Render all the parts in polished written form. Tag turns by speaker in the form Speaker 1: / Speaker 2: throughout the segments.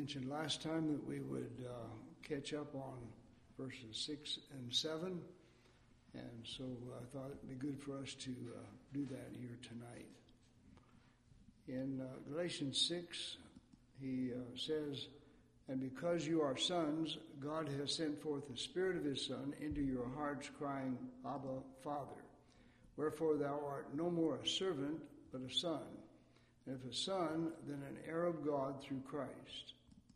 Speaker 1: mentioned last time that we would catch up on verses 6 and 7, and so I thought it would be good for us to do that here tonight. In Galatians 6, he says, "And because you are sons, God has sent forth the Spirit of His Son into your hearts, crying, Abba, Father. Wherefore thou art no more a servant, but a son. And if a son, then an heir of God through Christ."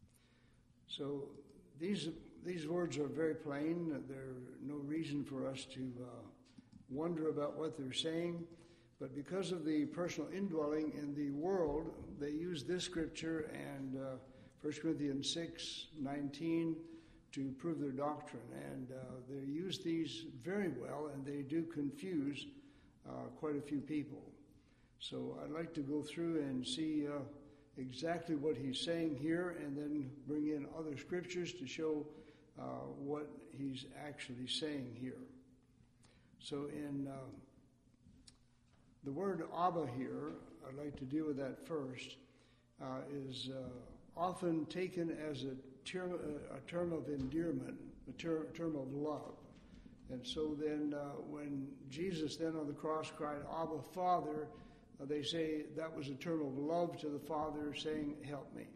Speaker 1: So these words are very plain. There's no reason for us to wonder about what they're saying. But because of the personal indwelling in the world, they use this scripture and 1 Corinthians 6:19 to prove their doctrine. And they use these very well, and they do confuse quite a few people. So I'd like to go through and see exactly what he's saying here, and then bring in other scriptures to show what he's actually saying here. So in the word Abba here, I'd like to deal with that first, is often taken as a term of endearment, a term of love. And so then when Jesus then on the cross cried, Abba, Father, they say that was a term of love to the Father saying, help me.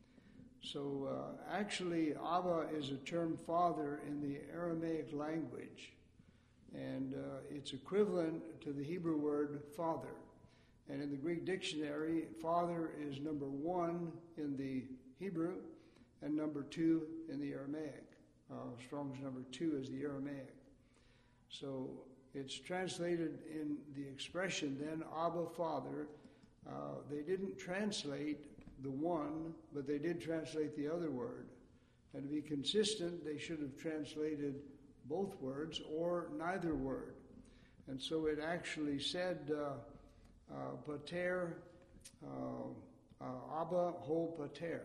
Speaker 1: So actually, Abba is a term Father in the Aramaic language. And it's equivalent to the Hebrew word Father. And in the Greek dictionary, Father is number 1 in the Hebrew and number 2 in the Aramaic. Strong's number 2 is the Aramaic. So it's translated in the expression then, Abba, Father. They didn't translate the one, but they did translate the other word. And to be consistent, they should have translated both words or neither word. And so it actually said pater, Abba ho pater.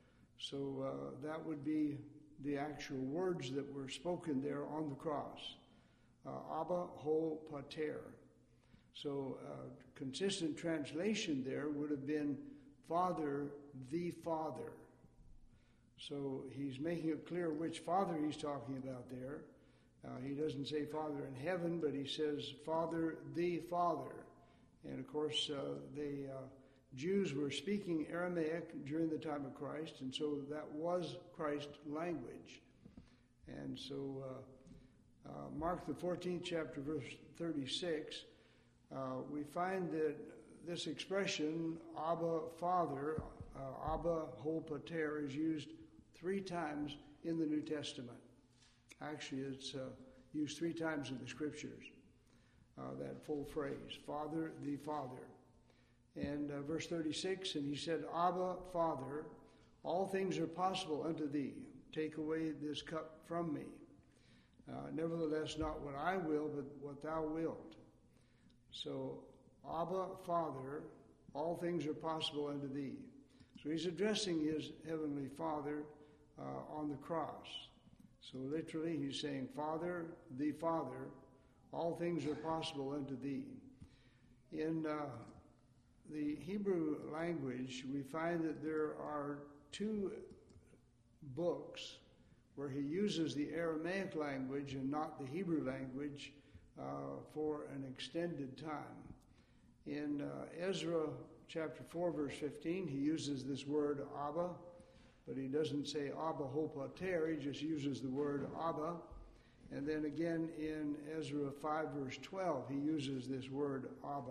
Speaker 1: So that would be the actual words that were spoken there on the cross. Abba ho pater. So consistent translation there would have been Father, the Father. So he's making it clear which Father he's talking about there. He doesn't say Father in heaven, but he says Father, the Father. And of course, the Jews were speaking Aramaic during the time of Christ, and so that was Christ's language. And so Mark the 14th chapter, verse 36, we find that this expression, Abba, Father, Abba, ho pater, is used 3 times in the New Testament. Actually, it's used 3 times in the Scriptures, that full phrase, Father, the Father. And verse 36, and he said, Abba, Father, all things are possible unto thee. Take away this cup from me. Nevertheless, not what I will, but what thou wilt. So, Abba, Father, all things are possible unto thee. So he's addressing his heavenly Father on the cross. So literally he's saying, Father, the Father, all things are possible unto thee. In the Hebrew language, we find that there are 2 books where he uses the Aramaic language and not the Hebrew language for an extended time. In Ezra chapter 4, verse 15, he uses this word Abba, but he doesn't say Abba ho pater, he just uses the word Abba. And then again in Ezra 5, verse 12, he uses this word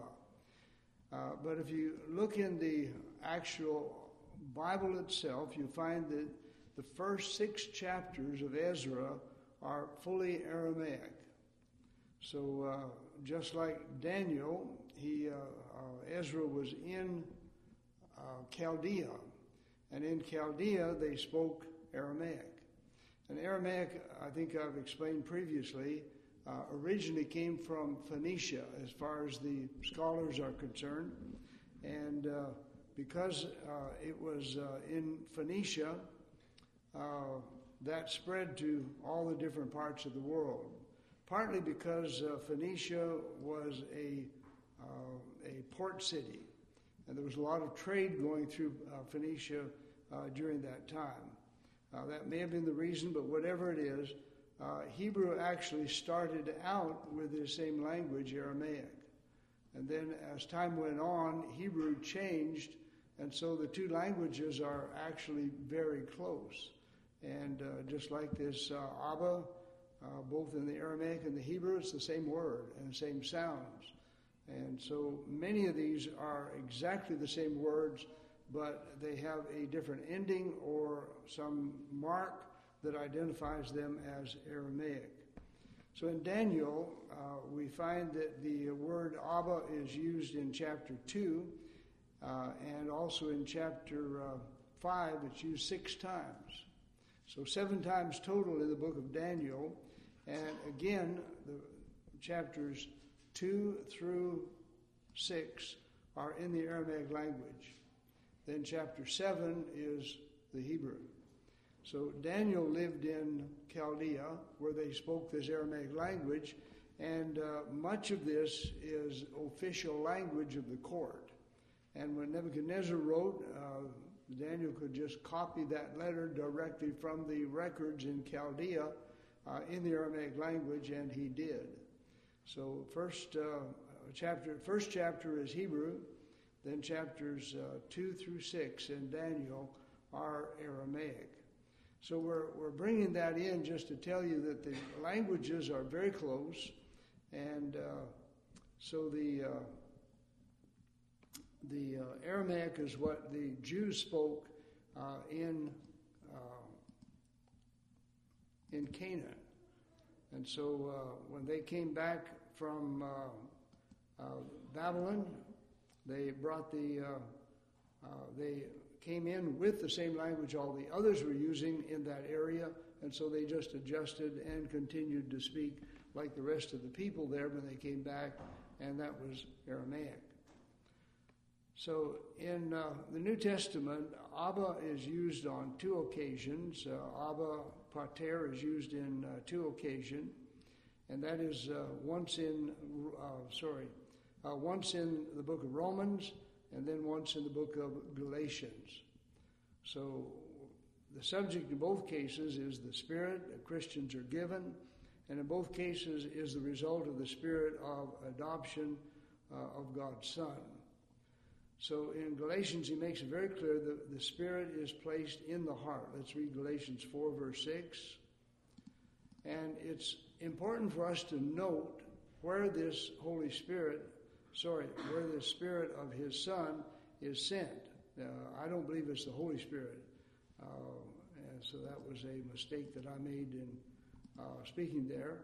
Speaker 1: Abba. But if you look in the actual Bible itself, you find that the first 6 chapters of Ezra are fully Aramaic. So just like Daniel, Ezra was in Chaldea. And in Chaldea, they spoke Aramaic. And Aramaic, I think I've explained previously, originally came from Phoenicia, as far as the scholars are concerned. And because it was in Phoenicia, that spread to all the different parts of the world. Partly because Phoenicia was a port city, and there was a lot of trade going through Phoenicia during that time. That may have been the reason, but whatever it is, Hebrew actually started out with the same language, Aramaic. And then as time went on, Hebrew changed, and so the two languages are actually very close. And just like this Abba, both in the Aramaic and the Hebrew, it's the same word and the same sounds. And so many of these are exactly the same words, but they have a different ending or some mark that identifies them as Aramaic. So in Daniel, we find that the word Abba is used in chapter 2, and also in chapter 5, it's used 6 times. So 7 times total in the book of Daniel. And again, the chapters 2 through 6 are in the Aramaic language. Then chapter 7 is the Hebrew. So Daniel lived in Chaldea, where they spoke this Aramaic language, and much of this is official language of the court. And when Nebuchadnezzar wrote, Daniel could just copy that letter directly from the records in Chaldea in the Aramaic language, and he did. So first chapter is Hebrew, then chapters 2 through 6 in Daniel are Aramaic. So we're bringing that in just to tell you that the languages are very close, and so the Aramaic is what the Jews spoke in Canaan. And so when they came back from Babylon, they brought they came in with the same language all the others were using in that area, and so they just adjusted and continued to speak like the rest of the people there when they came back, and that was Aramaic. So in the New Testament, Abba is used on 2 occasions. Abba Pater is used in 2 occasions, and that is once in the book of Romans, and then once in the book of Galatians. So the subject in both cases is the Spirit that Christians are given, and in both cases is the result of the Spirit of adoption of God's Son. So in Galatians, he makes it very clear that the Spirit is placed in the heart. Let's read Galatians 4, verse 6. And it's important for us to note where this where the Spirit of his Son is sent. I don't believe it's the Holy Spirit. And so that was a mistake that I made in speaking there.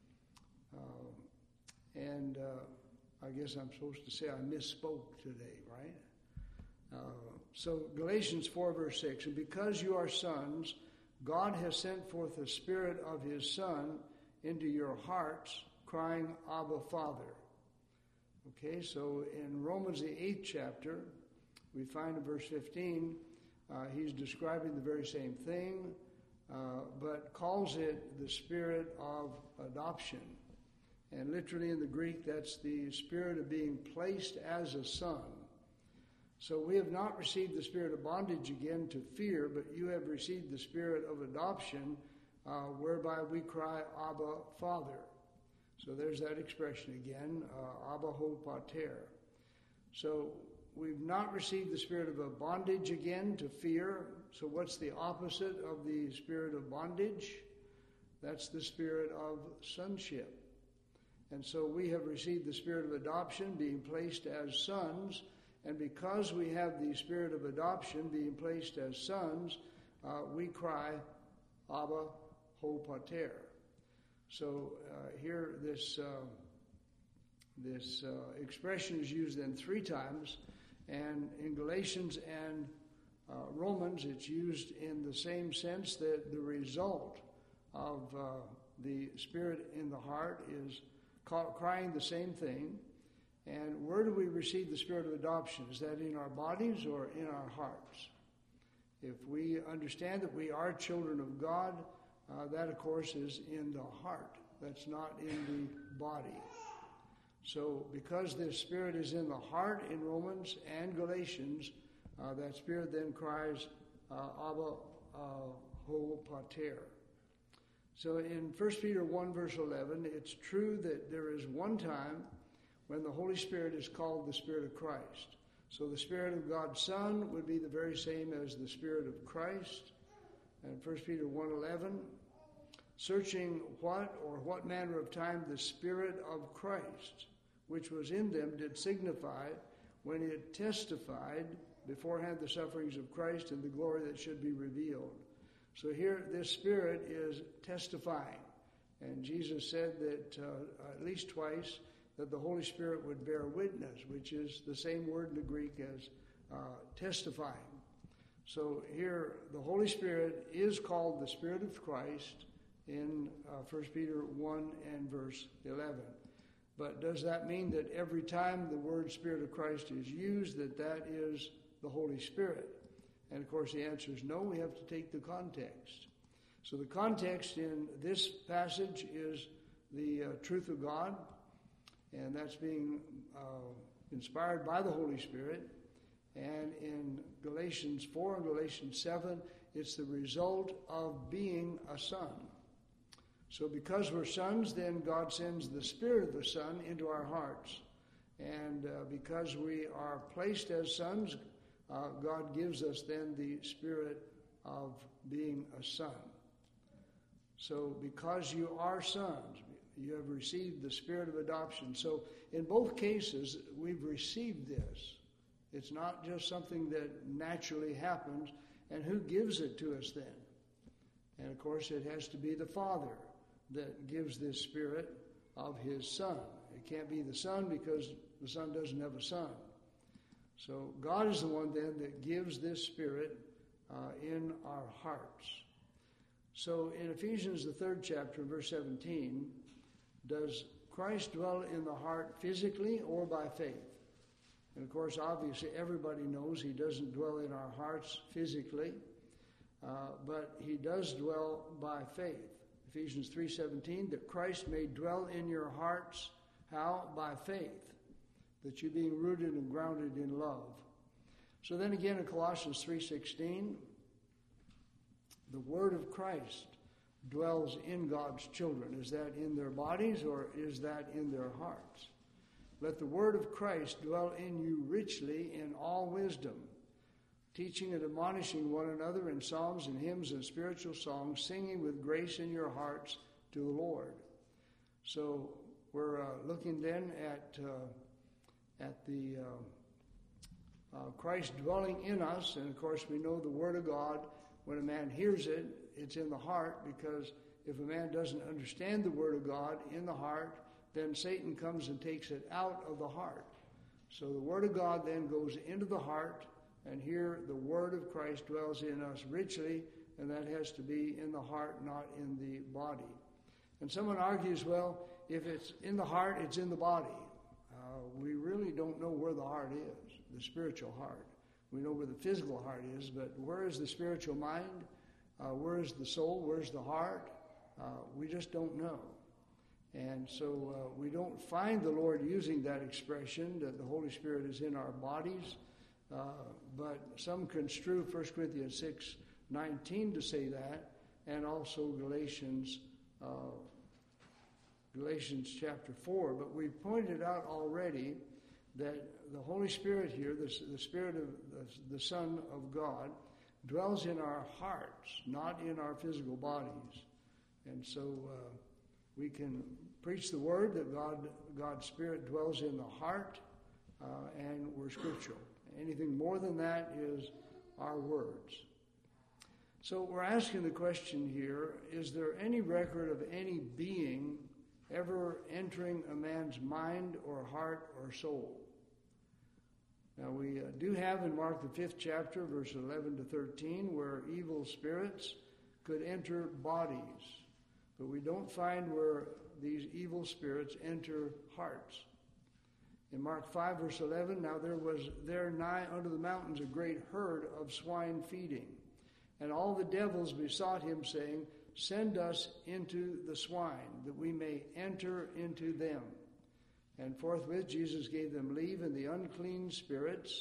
Speaker 1: And I guess I'm supposed to say I misspoke today, right? So Galatians 4, verse 6, and because you are sons, God has sent forth the Spirit of his Son into your hearts, crying, Abba, Father. Okay, so in Romans, the 8th chapter, we find in verse 15, he's describing the very same thing, but calls it the Spirit of adoption. And literally in the Greek, that's the spirit of being placed as a son. So we have not received the spirit of bondage again to fear, but you have received the spirit of adoption, whereby we cry, Abba, Father. So there's that expression again, Abba ho pater. So we've not received the spirit of a bondage again to fear. So what's the opposite of the spirit of bondage? That's the spirit of sonship. And so we have received the spirit of adoption, being placed as sons. And because we have the spirit of adoption, being placed as sons, we cry, Abba ho pater. So here this expression is used then 3 times, and in Galatians and Romans it's used in the same sense that the result of the spirit in the heart is crying the same thing. And where do we receive the spirit of adoption? Is that in our bodies or in our hearts? If we understand that we are children of God, that, of course, is in the heart. That's not in the body. So because this spirit is in the heart in Romans and Galatians, that spirit then cries, Abba Ho Pater. So in 1 Peter 1 verse 11, it's true that there is one time when the Holy Spirit is called the Spirit of Christ. So the Spirit of God's Son would be the very same as the Spirit of Christ. And 1 Peter 1:11, searching what manner of time the Spirit of Christ, which was in them, did signify when it testified beforehand the sufferings of Christ and the glory that should be revealed. So here, this Spirit is testifying. And Jesus said that at least twice that the Holy Spirit would bear witness, which is the same word in the Greek as testifying. So here, the Holy Spirit is called the Spirit of Christ in 1 Peter 1 and verse 11. But does that mean that every time the word Spirit of Christ is used, that is the Holy Spirit? And of course the answer is no. We have to take the context. So the context in this passage is the truth of God, and that's being inspired by the Holy Spirit. And in Galatians 4 and Galatians 7, it's the result of being a son. So because we're sons, then God sends the Spirit of the Son into our hearts. And because we are placed as sons, God gives us then the spirit of being a son. So because you are sons, you have received the spirit of adoption. So in both cases, we've received this. It's not just something that naturally happens. And who gives it to us then? And of course, it has to be the Father that gives this spirit of his Son. It can't be the Son because the Son doesn't have a son. So God is the one then that gives this Spirit in our hearts. So in Ephesians, the 3rd chapter, verse 17, does Christ dwell in the heart physically or by faith? And of course, obviously, everybody knows he doesn't dwell in our hearts physically, but he does dwell by faith. Ephesians 3:17, that Christ may dwell in your hearts. How? By faith. That you being rooted and grounded in love. So then again in Colossians 3:16, the word of Christ dwells in God's children. Is that in their bodies or is that in their hearts? Let the word of Christ dwell in you richly in all wisdom, teaching and admonishing one another in psalms and hymns and spiritual songs, singing with grace in your hearts to the Lord. So we're looking then at the Christ dwelling in us. And of course we know the Word of God, when a man hears it, it's in the heart, because if a man doesn't understand the Word of God in the heart, then Satan comes and takes it out of the heart. So the Word of God then goes into the heart, and here the Word of Christ dwells in us richly, and that has to be in the heart, not in the body. And someone argues, well, if it's in the heart, it's in the body. We really don't know where the heart is, the spiritual heart. We know where the physical heart is, but where is the spiritual mind? Where is the soul? Where's the heart? We just don't know. And so we don't find the Lord using that expression that the Holy Spirit is in our bodies, but some construe 1 Corinthians 6:19 to say that, and also Galatians chapter 4. But we've pointed out already that the Holy Spirit here, the Spirit of the Son of God, dwells in our hearts, not in our physical bodies. And so we can preach the Word that God's Spirit dwells in the heart, and we're scriptural. Anything more than that is our words. So we're asking the question here, is there any record of any being ever entering a man's mind or heart or soul? Now we do have in Mark the 5th chapter, verse 11 to 13, where evil spirits could enter bodies. But we don't find where these evil spirits enter hearts. In Mark 5, verse 11, now there was there nigh unto the mountains a great herd of swine feeding. And all the devils besought him, saying, send us into the swine, that we may enter into them. And forthwith Jesus gave them leave, and the unclean spirits,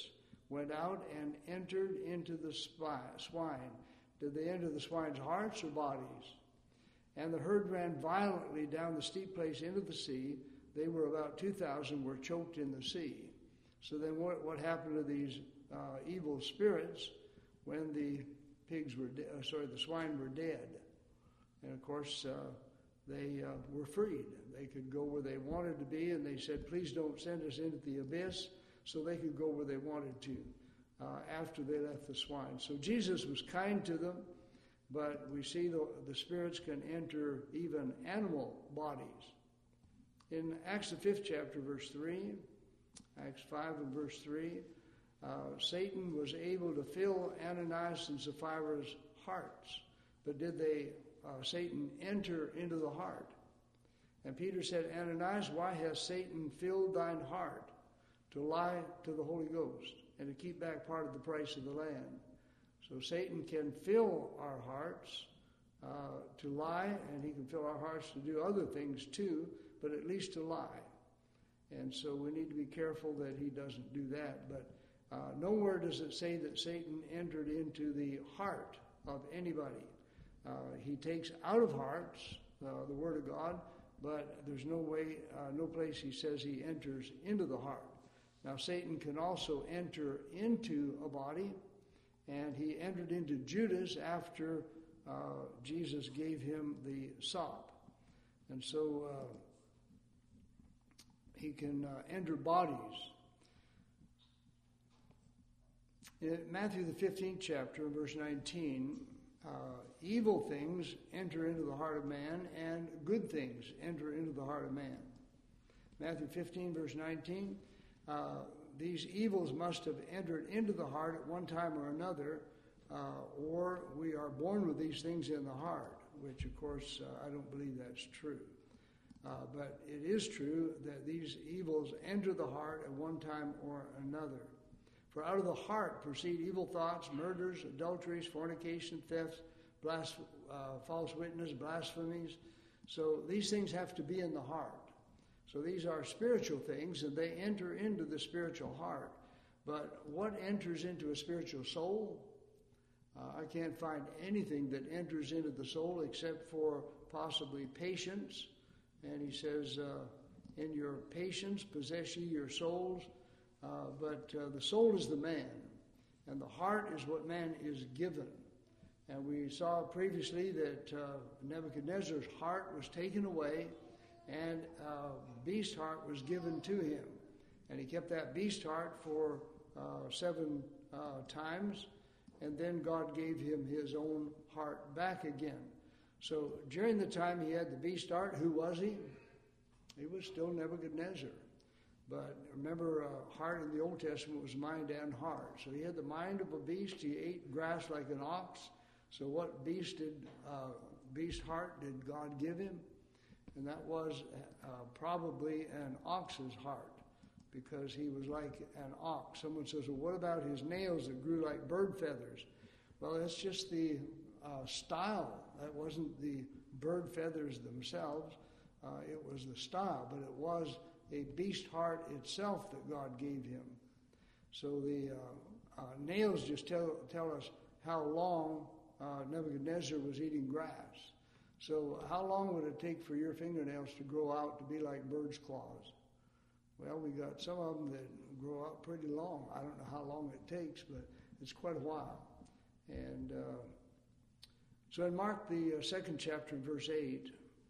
Speaker 1: went out and entered into the swine. Did they enter the swine's hearts or bodies? And the herd ran violently down the steep place into the sea. They were about 2,000 were choked in the sea. So then what happened to these evil spirits when the swine were dead? And of course, they were freed. They could go where they wanted to be, and they said, please don't send us into the abyss, so they could go where they wanted to after they left the swine. So Jesus was kind to them, but we see the spirits can enter even animal bodies. In Acts the 5th chapter, verse 3, Acts 5 and verse 3, Satan was able to fill Ananias and Sapphira's hearts, but did Satan enter into the heart? And Peter said, Ananias, why has Satan filled thine heart to lie to the Holy Ghost and to keep back part of the price of the land? So Satan can fill our hearts to lie, and he can fill our hearts to do other things too, but at least to lie. And so we need to be careful that he doesn't do that. But nowhere does it say that Satan entered into the heart of anybody. He takes out of hearts the Word of God, but there's no place he says he enters into the heart. Now Satan can also enter into a body, and he entered into Judas after Jesus gave him the sop. And so he can enter bodies. In Matthew the 15th chapter, verse 19, evil things enter into the heart of man, and good things enter into the heart of man. Matthew 15, verse 19, these evils must have entered into the heart at one time or another, or we are born with these things in the heart, which, of course, I don't believe that's true. But it is true that these evils enter the heart at one time or another. For out of the heart proceed evil thoughts, murders, adulteries, fornication, thefts, false witness, blasphemies. So these things have to be in the heart. So these are spiritual things, and they enter into the spiritual heart. But what enters into a spiritual soul? I can't find anything that enters into the soul except for possibly patience. And he says, in your patience possess ye your souls. But the soul is the man, and the heart is what man is given. And we saw previously that Nebuchadnezzar's heart was taken away, and beast heart was given to him. And he kept that beast heart for 7 times, and then God gave him his own heart back again. So during the time he had the beast heart, who was he? He was still Nebuchadnezzar. But remember, heart in the Old Testament was mind and heart. So he had the mind of a beast. He ate grass like an ox. So what beast heart did God give him? And that was probably an ox's heart, because he was like an ox. Someone says, well, what about his nails that grew like bird feathers? Well, that's just the style. That wasn't the bird feathers themselves. It was the style, but it was a beast heart itself that God gave him. So the nails just tell us how long Nebuchadnezzar was eating grass. So how long would it take for your fingernails to grow out to be like bird's claws? Well, we got some of them that grow out pretty long. I don't know how long it takes, but it's quite a while. And so in Mark, the 2nd chapter, verse 8,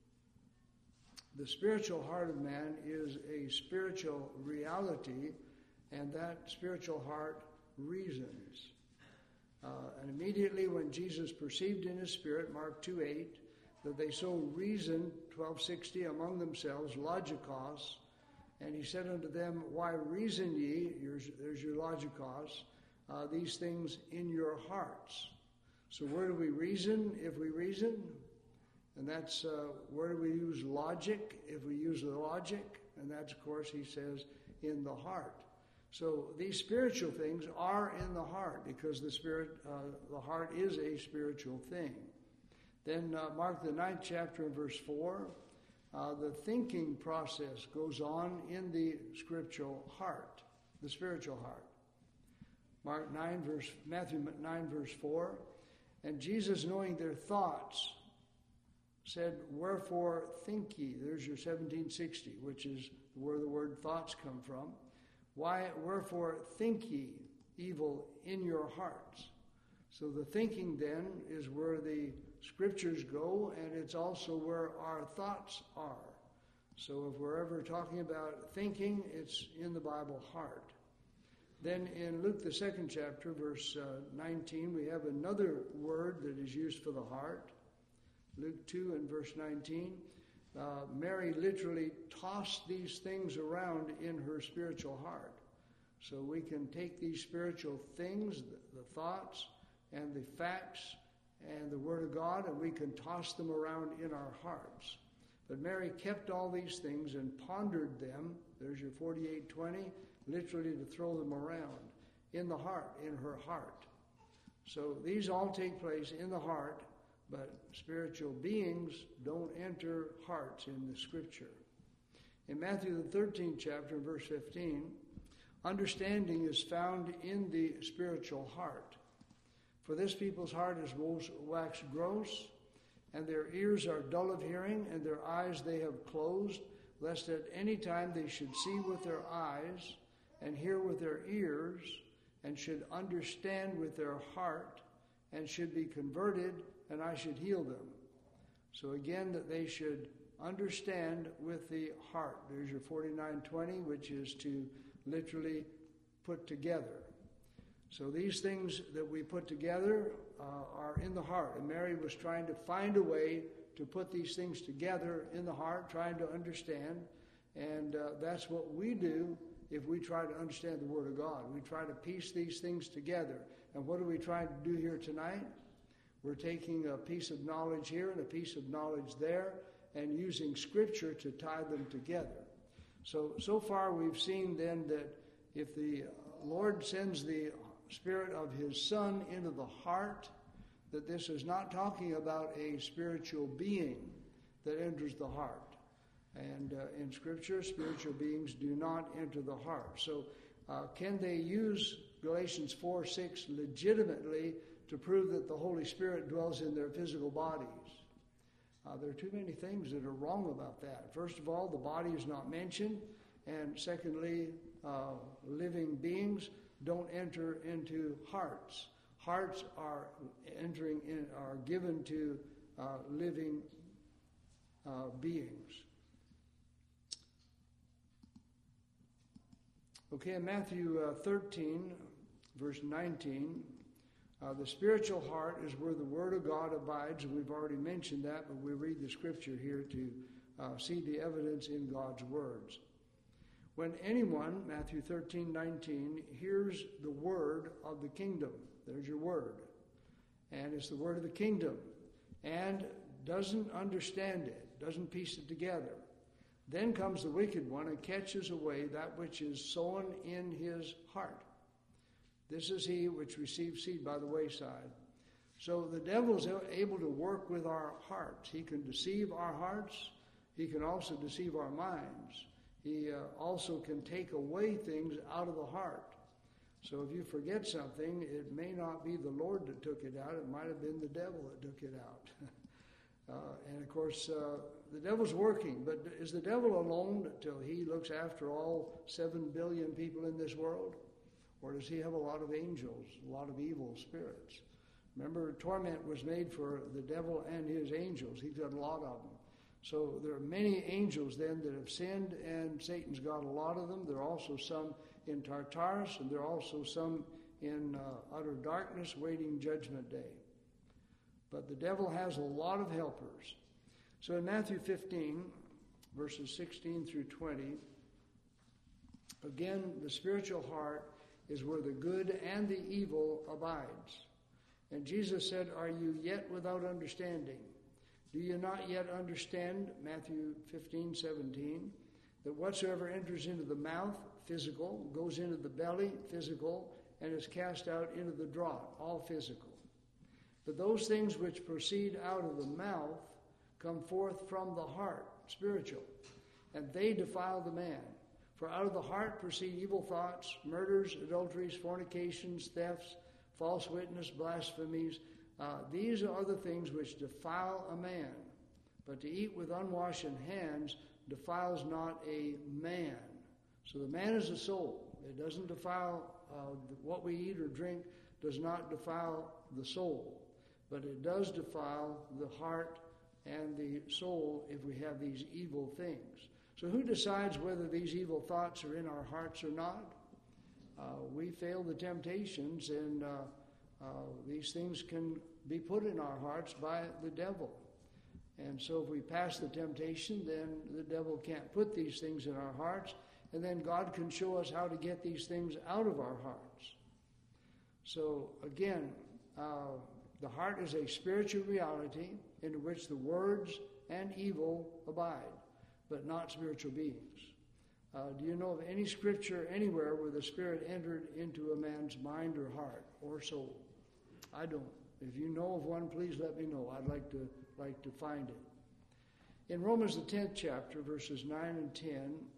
Speaker 1: the spiritual heart of man is a spiritual reality, and that spiritual heart reasons. And immediately when Jesus perceived in his spirit, Mark 2:8, that they so reasoned, 12:60, among themselves, logikos, and he said unto them, why reason ye, there's your logikos, these things in your hearts? So where do we reason if we reason? And that's where do we use logic if we use the logic? And that's, of course, he says, in the heart. So these spiritual things are in the heart, because the heart is a spiritual thing. Then Mark the 9th chapter and verse 4, the thinking process goes on in the spiritual heart. Matthew 9, verse 4. And Jesus, knowing their thoughts, said, wherefore think ye? There's your 1760, which is where the word thoughts come from. Wherefore think ye evil in your hearts? So the thinking then is where the scriptures go, and it's also where our thoughts are. So if we're ever talking about thinking, it's in the Bible heart. Then in Luke, the 2nd chapter, verse 19, we have another word that is used for the heart. Luke 2 and verse 19. Mary literally tossed these things around in her spiritual heart. So we can take these spiritual things, the thoughts and the facts and the Word of God, and we can toss them around in our hearts. But Mary kept all these things and pondered them. There's your 48:20, literally to throw them around in the heart, in her heart. So these all take place in the heart, but spiritual beings don't enter hearts in the Scripture. In Matthew the 13th chapter, verse 15, understanding is found in the spiritual heart. For this people's heart is waxed gross, and their ears are dull of hearing, and their eyes they have closed, lest at any time they should see with their eyes, and hear with their ears, and should understand with their heart, and should be converted, and I should heal them. So again, that they should understand with the heart. There's your 49:20, which is to literally put together. So these things that we put together are in the heart. And Mary was trying to find a way to put these things together in the heart, trying to understand. And that's what we do if we try to understand the Word of God. We try to piece these things together. And what are we trying to do here tonight? We're taking a piece of knowledge here and a piece of knowledge there and using Scripture to tie them together. So far we've seen then that if the Lord sends the Spirit of His Son into the heart, that this is not talking about a spiritual being that enters the heart. And in Scripture, spiritual beings do not enter the heart. So can they use Galatians 4:6 legitimately to prove that the Holy Spirit dwells in their physical bodies? There are too many things that are wrong about that. First of all, the body is not mentioned. And secondly, living beings don't enter into hearts. Hearts are given to living beings. Okay, in Matthew 13, verse 19, the spiritual heart is where the Word of God abides. We've already mentioned that, but we read the Scripture here to see the evidence in God's words. When anyone, Matthew 13:19, hears the word of the kingdom, there's your word, and it's the word of the kingdom, and doesn't understand it, doesn't piece it together, then comes the wicked one and catches away that which is sown in his heart. This is he which receives seed by the wayside. So the devil is able to work with our hearts. He can deceive our hearts. He can also deceive our minds. He also can take away things out of the heart. So if you forget something, it may not be the Lord that took it out. It might have been the devil that took it out. And of course, the devil's working. But is the devil alone till he looks after all 7 billion people in this world? Or does he have a lot of angels, a lot of evil spirits? Remember, torment was made for the devil and his angels. He's got a lot of them. So there are many angels then that have sinned, and Satan's got a lot of them. There are also some in Tartarus, and there are also some in utter darkness waiting judgment day. But the devil has a lot of helpers. So in Matthew 15, verses 16 through 20, again, the spiritual heart is where the good and the evil abides. And Jesus said, are you yet without understanding? Do you not yet understand, Matthew 15:17, that whatsoever enters into the mouth, physical, goes into the belly, physical, and is cast out into the draught, all physical. But those things which proceed out of the mouth come forth from the heart, spiritual, and they defile the man. For out of the heart proceed evil thoughts, murders, adulteries, fornications, thefts, false witness, blasphemies. These are the things which defile a man. But to eat with unwashed hands defiles not a man. So the man is a soul. It doesn't defile what we eat or drink, does not defile the soul. But it does defile the heart and the soul if we have these evil things. So who decides whether these evil thoughts are in our hearts or not? We fail the temptations, and these things can be put in our hearts by the devil. And so if we pass the temptation, then the devil can't put these things in our hearts, and then God can show us how to get these things out of our hearts. So again, the heart is a spiritual reality into which the words and evil abide, but not spiritual beings. Do you know of any scripture anywhere where the Spirit entered into a man's mind or heart or soul? I don't. If you know of one, please let me know. I'd like to find it. In Romans the 10th chapter, verses 9 and 10,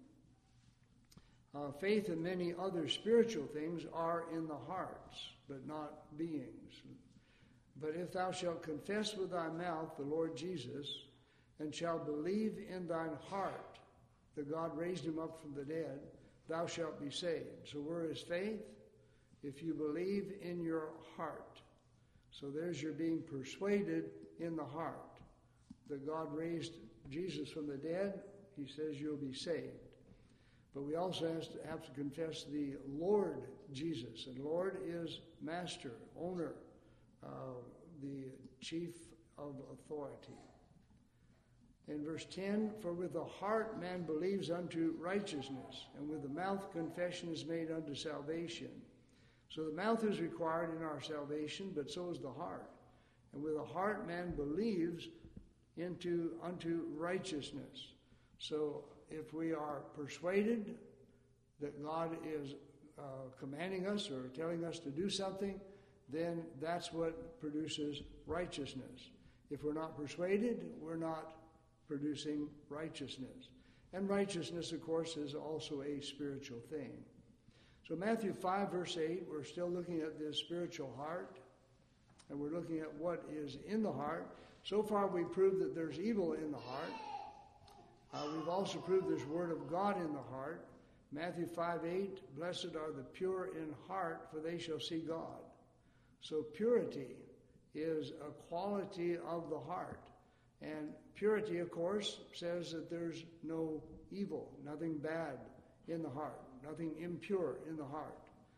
Speaker 1: faith and many other spiritual things are in the hearts, but not beings. But if thou shalt confess with thy mouth the Lord Jesus, and shalt believe in thine heart that God raised him up from the dead, thou shalt be saved. So where is faith? If you believe in your heart. So there's your being persuaded in the heart that God raised Jesus from the dead. He says you'll be saved. But we also have to confess the Lord Jesus. And Lord is master, owner, the chief of authority. In verse 10, for with the heart man believes unto righteousness, and with the mouth confession is made unto salvation. So the mouth is required in our salvation, but so is the heart. And with the heart man believes unto righteousness. So if we are persuaded that God is commanding us or telling us to do something, then that's what produces righteousness. If we're not persuaded, we're not producing righteousness. And righteousness, of course, is also a spiritual thing. So Matthew 5, verse 8, we're still looking at this spiritual heart, and we're looking at what is in the heart. So far, we've proved that there's evil in the heart. We've also proved there's word of God in the heart. Matthew 5:8, blessed are the pure in heart, for they shall see God. So purity is a quality of the heart. And purity, of course, says that there's no evil, nothing bad in the heart, nothing impure in the heart.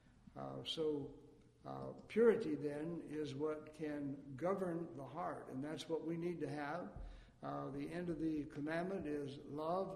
Speaker 1: Purity then is what can govern the heart, and that's what we need to have. The end of the commandment is love,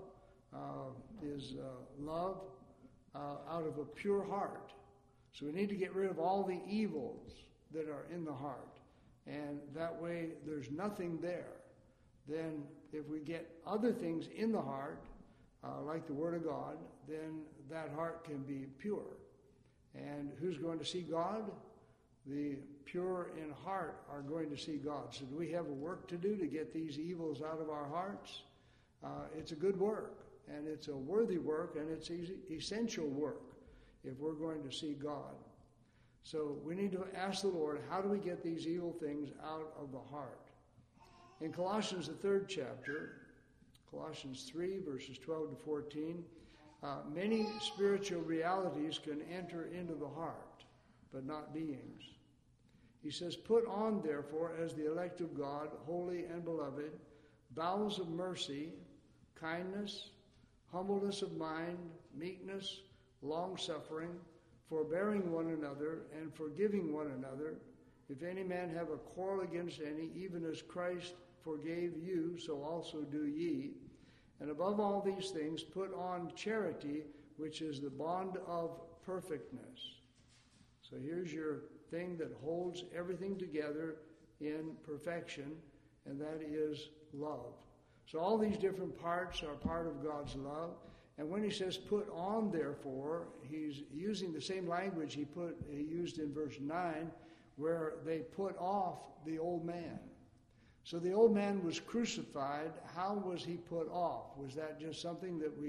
Speaker 1: out of a pure heart. So we need to get rid of all the evils that are in the heart, and that way there's nothing there. Then if we get other things in the heart, like the Word of God, then that heart can be pure. And who's going to see God? The pure in heart are going to see God. So do we have a work to do to get these evils out of our hearts? It's a good work, and it's a worthy work, and it's essential work if we're going to see God. So we need to ask the Lord, how do we get these evil things out of the heart? In Colossians, the 3rd chapter, Colossians 3, verses 12 to 14, many spiritual realities can enter into the heart, but not beings. He says, put on, therefore, as the elect of God, holy and beloved, bowels of mercy, kindness, humbleness of mind, meekness, long-suffering, forbearing one another, and forgiving one another. If any man have a quarrel against any, even as Christ forgave you, so also do ye. And above all these things, put on charity, which is the bond of perfectness. So here's your thing that holds everything together in perfection, and that is love. So all these different parts are part of God's love. And when he says put on, therefore, he's using the same language he used in verse 9, where they put off the old man. So the old man was crucified. How was he put off? Was that just something that we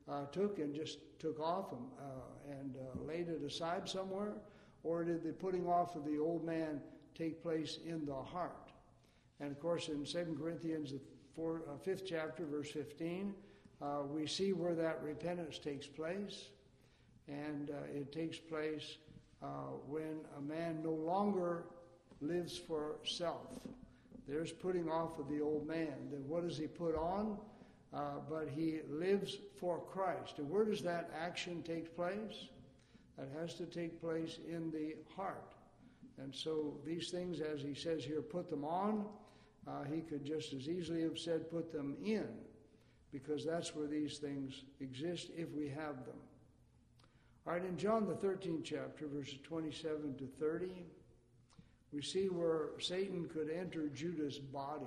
Speaker 1: took and just took off and laid it aside somewhere? Or did the putting off of the old man take place in the heart? And of course, in 2 Corinthians, the 5th chapter, verse 15, we see where that repentance takes place. And it takes place when a man no longer lives for self. There's putting off of the old man. Then what does he put on? But he lives for Christ. And where does that action take place? That has to take place in the heart. And so these things, as he says here, put them on, he could just as easily have said put them in, because that's where these things exist if we have them. All right, in John the 13th chapter, verses 27 to 30, we see where Satan could enter Judah's body.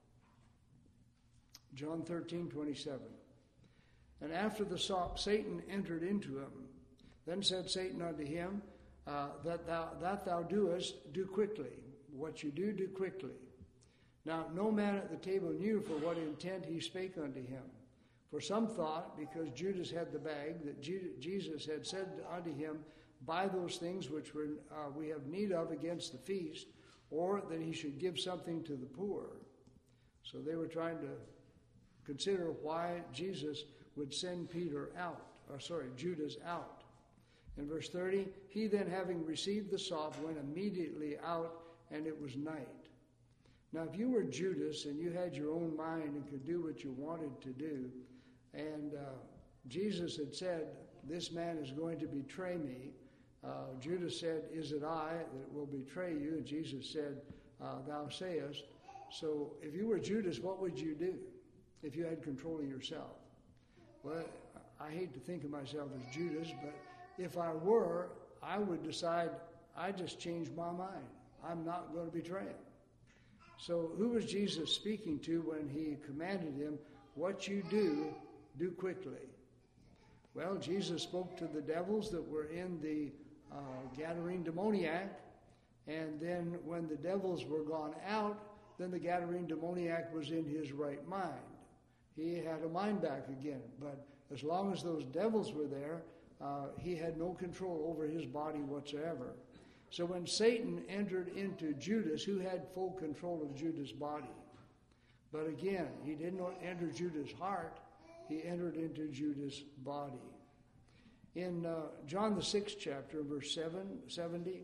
Speaker 1: John 13:27. And after Satan entered into him, then said Satan unto him, that thou doest, do quickly. What you do, do quickly. Now no man at the table knew for what intent he spake unto him. For some thought, because Judas had the bag, that Jesus had said unto him, buy those things which we have need of against the feast, or that he should give something to the poor. So they were trying to consider why Jesus would send Judas out. In verse 30, he then, having received the sop, went immediately out, and it was night. Now, if you were Judas and you had your own mind and could do what you wanted to do, and Jesus had said, this man is going to betray me, Judas said, is it I that will betray you? And Jesus said, thou sayest. So if you were Judas, what would you do if you had control of yourself? Well, I hate to think of myself as Judas, but if I were, I would decide, I just changed my mind. I'm not going to betray him. So who was Jesus speaking to when he commanded him, what you do, do quickly? Well, Jesus spoke to the devils that were in the Gadarene demoniac, and then when the devils were gone out, then the Gadarene demoniac was in his right mind. He had a mind back again, but as long as those devils were there, he had no control over his body whatsoever. So when Satan entered into Judas, who had full control of Judas' body? But again, he didn't enter Judas' heart, he entered into Judas' body. In John the 6th chapter, verse 70,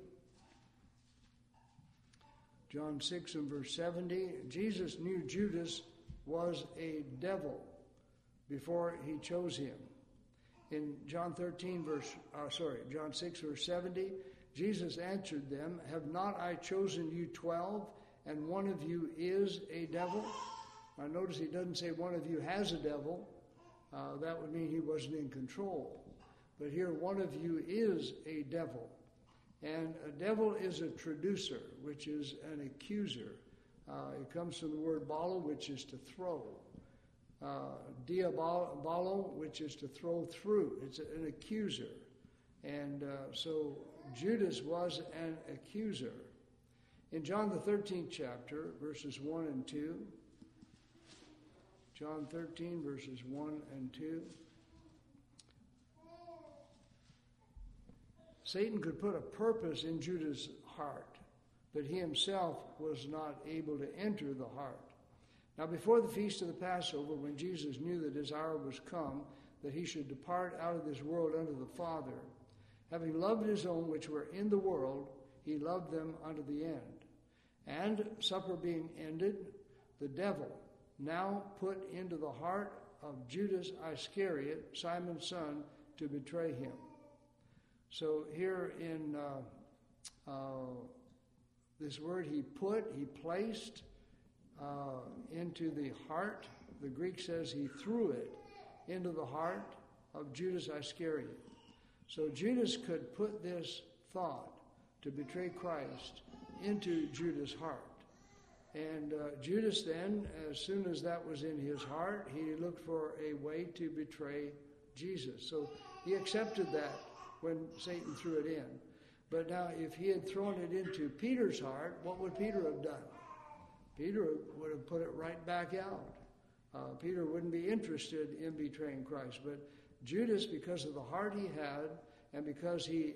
Speaker 1: John 6 and verse 70, Jesus knew Judas was a devil before he chose him. In John 6 verse 70, Jesus answered them, have not I chosen you 12, and one of you is a devil? Now notice he doesn't say one of you has a devil. That would mean he wasn't in control. But here, one of you is a devil. And a devil is a traducer, which is an accuser. It comes from the word balo, which is to throw. Diabolo, which is to throw through. It's an accuser. And so Judas was an accuser. In John the 13th chapter, verses 1 and 2, John 13, verses 1 and 2, Satan could put a purpose in Judas' heart, but he himself was not able to enter the heart. Now before the feast of the Passover, when Jesus knew that his hour was come, that he should depart out of this world unto the Father, having loved his own which were in the world, he loved them unto the end. And supper being ended, the devil now put into the heart of Judas Iscariot, Simon's son, to betray him. So here in this word he placed into the heart. The Greek says he threw it into the heart of Judas Iscariot. So Judas could put this thought to betray Christ into Judas' heart. And Judas then, as soon as that was in his heart, he looked for a way to betray Jesus. So he accepted that when Satan threw it in. But now if he had thrown it into Peter's heart, what would Peter have done? Peter would have put it right back out. Peter wouldn't be interested in betraying Christ. But Judas, because of the heart he had, and because he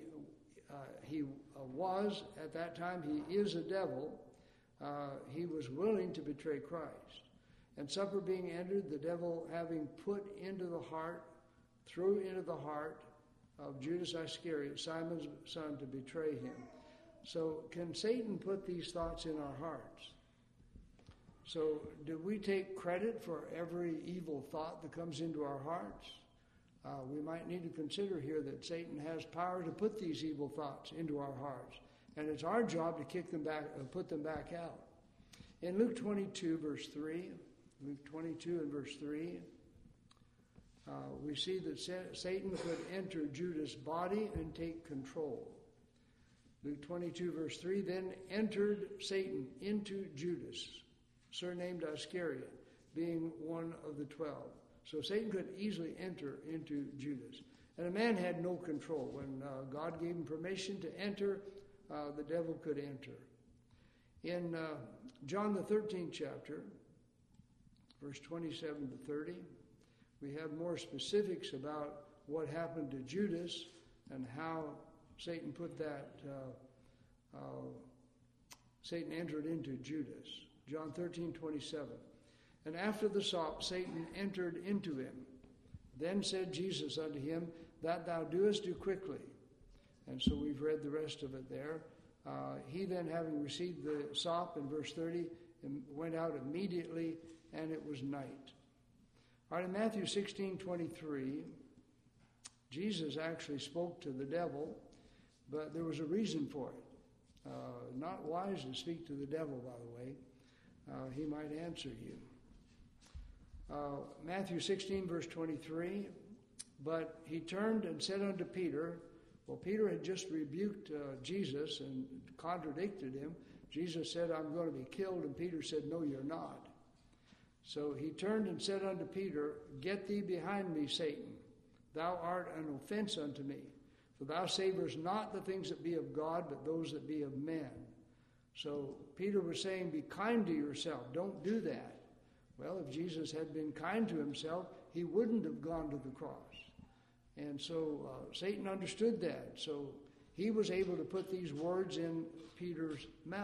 Speaker 1: was, at that time, he is a devil, he was willing to betray Christ. And supper being ended, the devil having put into the heart, threw into the heart of Judas Iscariot, Simon's son, to betray him. So can Satan put these thoughts in our hearts? So do we take credit for every evil thought that comes into our hearts? We might need to consider here that Satan has power to put these evil thoughts into our hearts. And it's our job to kick them back, put them back out. In Luke 22, verse 3, Luke 22 and verse 3, we see that Satan could enter Judas' body and take control. Luke 22, verse 3, then entered Satan into Judas, surnamed Iscariot, being one of the 12. So Satan could easily enter into Judas. And a man had no control. When God gave him permission to enter, the devil could enter. In John the 13th chapter, verse 27 to 30, we have more specifics about what happened to Judas and how Satan put that, Satan entered into Judas. John 13:27. And after the sop, Satan entered into him. Then said Jesus unto him, that thou doest, do quickly. And so we've read the rest of it there. He then, having received the sop, in verse 30, went out immediately, and it was night. All right, in Matthew 16:23, Jesus actually spoke to the devil, but there was a reason for it. Not wise to speak to the devil, by the way. He might answer you. Matthew 16, verse 23, but he turned and said unto Peter, well, Peter had just rebuked Jesus and contradicted him. Jesus said, I'm going to be killed, and Peter said, no, you're not. So he turned and said unto Peter, get thee behind me, Satan. Thou art an offense unto me. For thou savorest not the things that be of God, but those that be of men. So Peter was saying, be kind to yourself. Don't do that. Well, if Jesus had been kind to himself, he wouldn't have gone to the cross. And so Satan understood that. So he was able to put these words in Peter's mouth.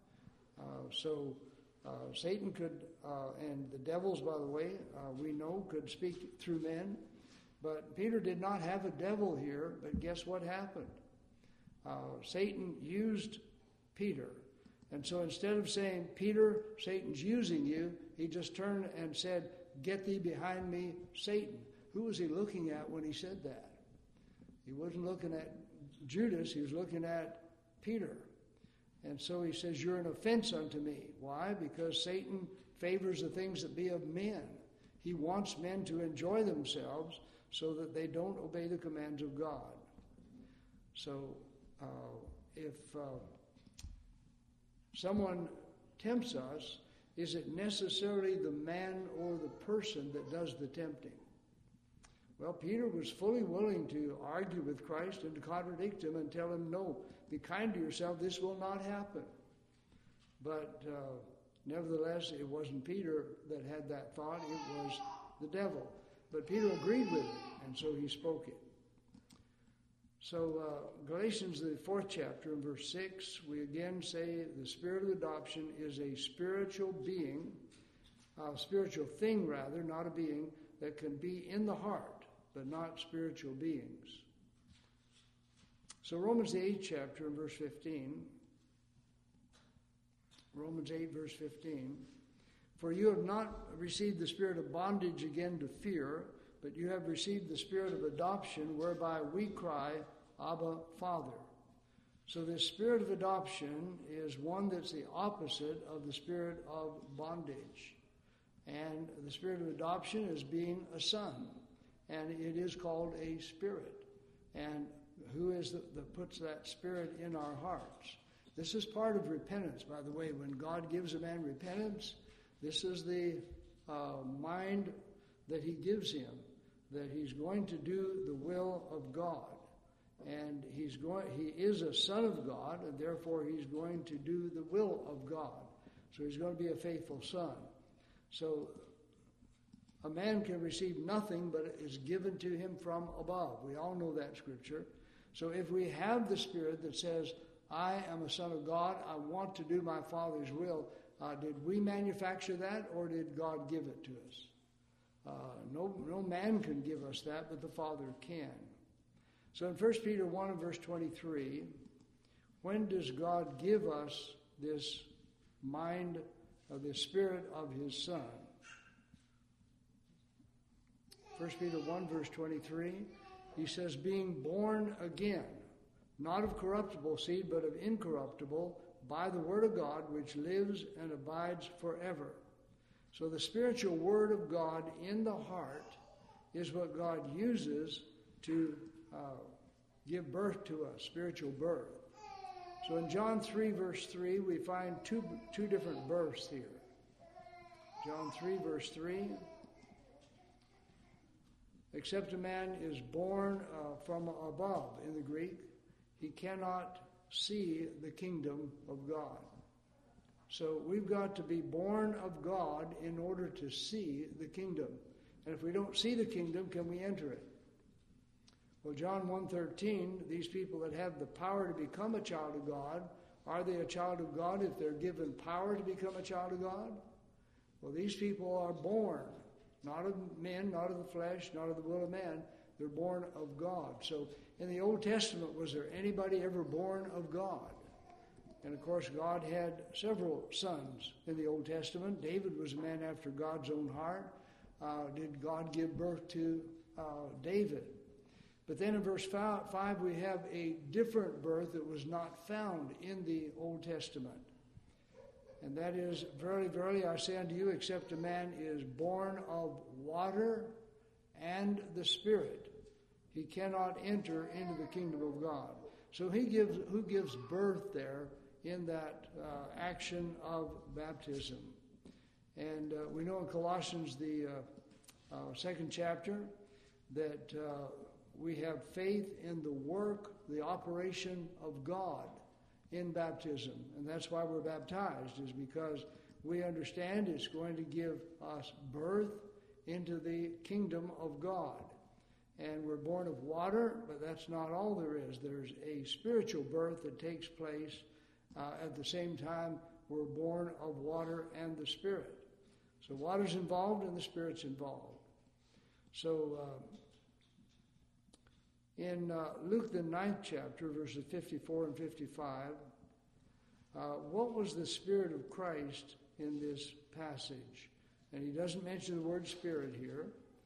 Speaker 1: Satan could, and the devils, by the way, we know, could speak through men. But Peter did not have a devil here, but guess what happened? Satan used Peter. And so instead of saying, Peter, Satan's using you, he just turned and said, get thee behind me, Satan. Who was he looking at when he said that? He wasn't looking at Judas, he was looking at Peter. And so he says, you're an offense unto me. Why? Because Satan favors the things that be of men. He wants men to enjoy themselves so that they don't obey the commands of God. So if someone tempts us, is it necessarily the man or the person that does the tempting? Well, Peter was fully willing to argue with Christ and to contradict him and tell him, no, be kind to yourself, this will not happen. But nevertheless, it wasn't Peter that had that thought, it was the devil. But Peter agreed with it, and so he spoke it. So Galatians, the 4th chapter, in verse 6, we again say the spirit of adoption is a spiritual being, a spiritual thing rather, not a being, that can be in the heart, but not spiritual beings. So Romans, the 8th chapter, in verse 15, Romans 8, verse 15, for you have not received the spirit of bondage again to fear, but you have received the spirit of adoption, whereby we cry, Abba, Father. So this spirit of adoption is one that's the opposite of the spirit of bondage. And the spirit of adoption is being a son. And it is called a spirit. And who is that puts that spirit in our hearts? This is part of repentance, by the way. When God gives a man repentance, this is the mind that he gives him, that he's going to do the will of God. And he is a son of God, and therefore he's going to do the will of God. So he's going to be a faithful son. So A man can receive nothing but it is given to him from above. We all know that scripture. So if we have the Spirit that says, I am a son of God, I want to do my Father's will, did we manufacture that or did God give it to us? No man can give us that, but the Father can. So in 1 Peter 1 and verse 23, when does God give us this mind of the Spirit of His Son? 1 Peter 1 verse 23, he says, being born again, not of corruptible seed, but of incorruptible, by the word of God, which lives and abides forever. So the spiritual word of God in the heart is what God uses to give birth to us, spiritual birth. So in John 3 verse 3, we find two different births here. John 3 verse 3, except a man is born from above, in the Greek, he cannot see the kingdom of God. So we've got to be born of God in order to see the kingdom. And if we don't see the kingdom, can we enter it? Well, John 1:13, these people that have the power to become a child of God, are they a child of God if they're given power to become a child of God? Well, these people are born, not of men, not of the flesh, not of the will of man. They're born of God. So in the Old Testament, was there anybody ever born of God? And of course, God had several sons in the Old Testament. David was a man after God's own heart. Did God give birth to David? But then in verse 5, we have a different birth that was not found in the Old Testament. And that is, verily, verily, I say unto you, except a man is born of water and the Spirit, he cannot enter into the kingdom of God. So who gives birth there in that action of baptism? And we know in Colossians, the second chapter, that we have faith in the work, the operation of God in baptism. And that's why we're baptized, is because we understand it's going to give us birth into the kingdom of God. And we're born of water, but that's not all there is. There's a spiritual birth that takes place at the same time we're born of water and the Spirit. So water's involved and the Spirit's involved. So in Luke the 9th chapter, verses 54 and 55, what was the Spirit of Christ in this passage? And he doesn't mention the word Spirit here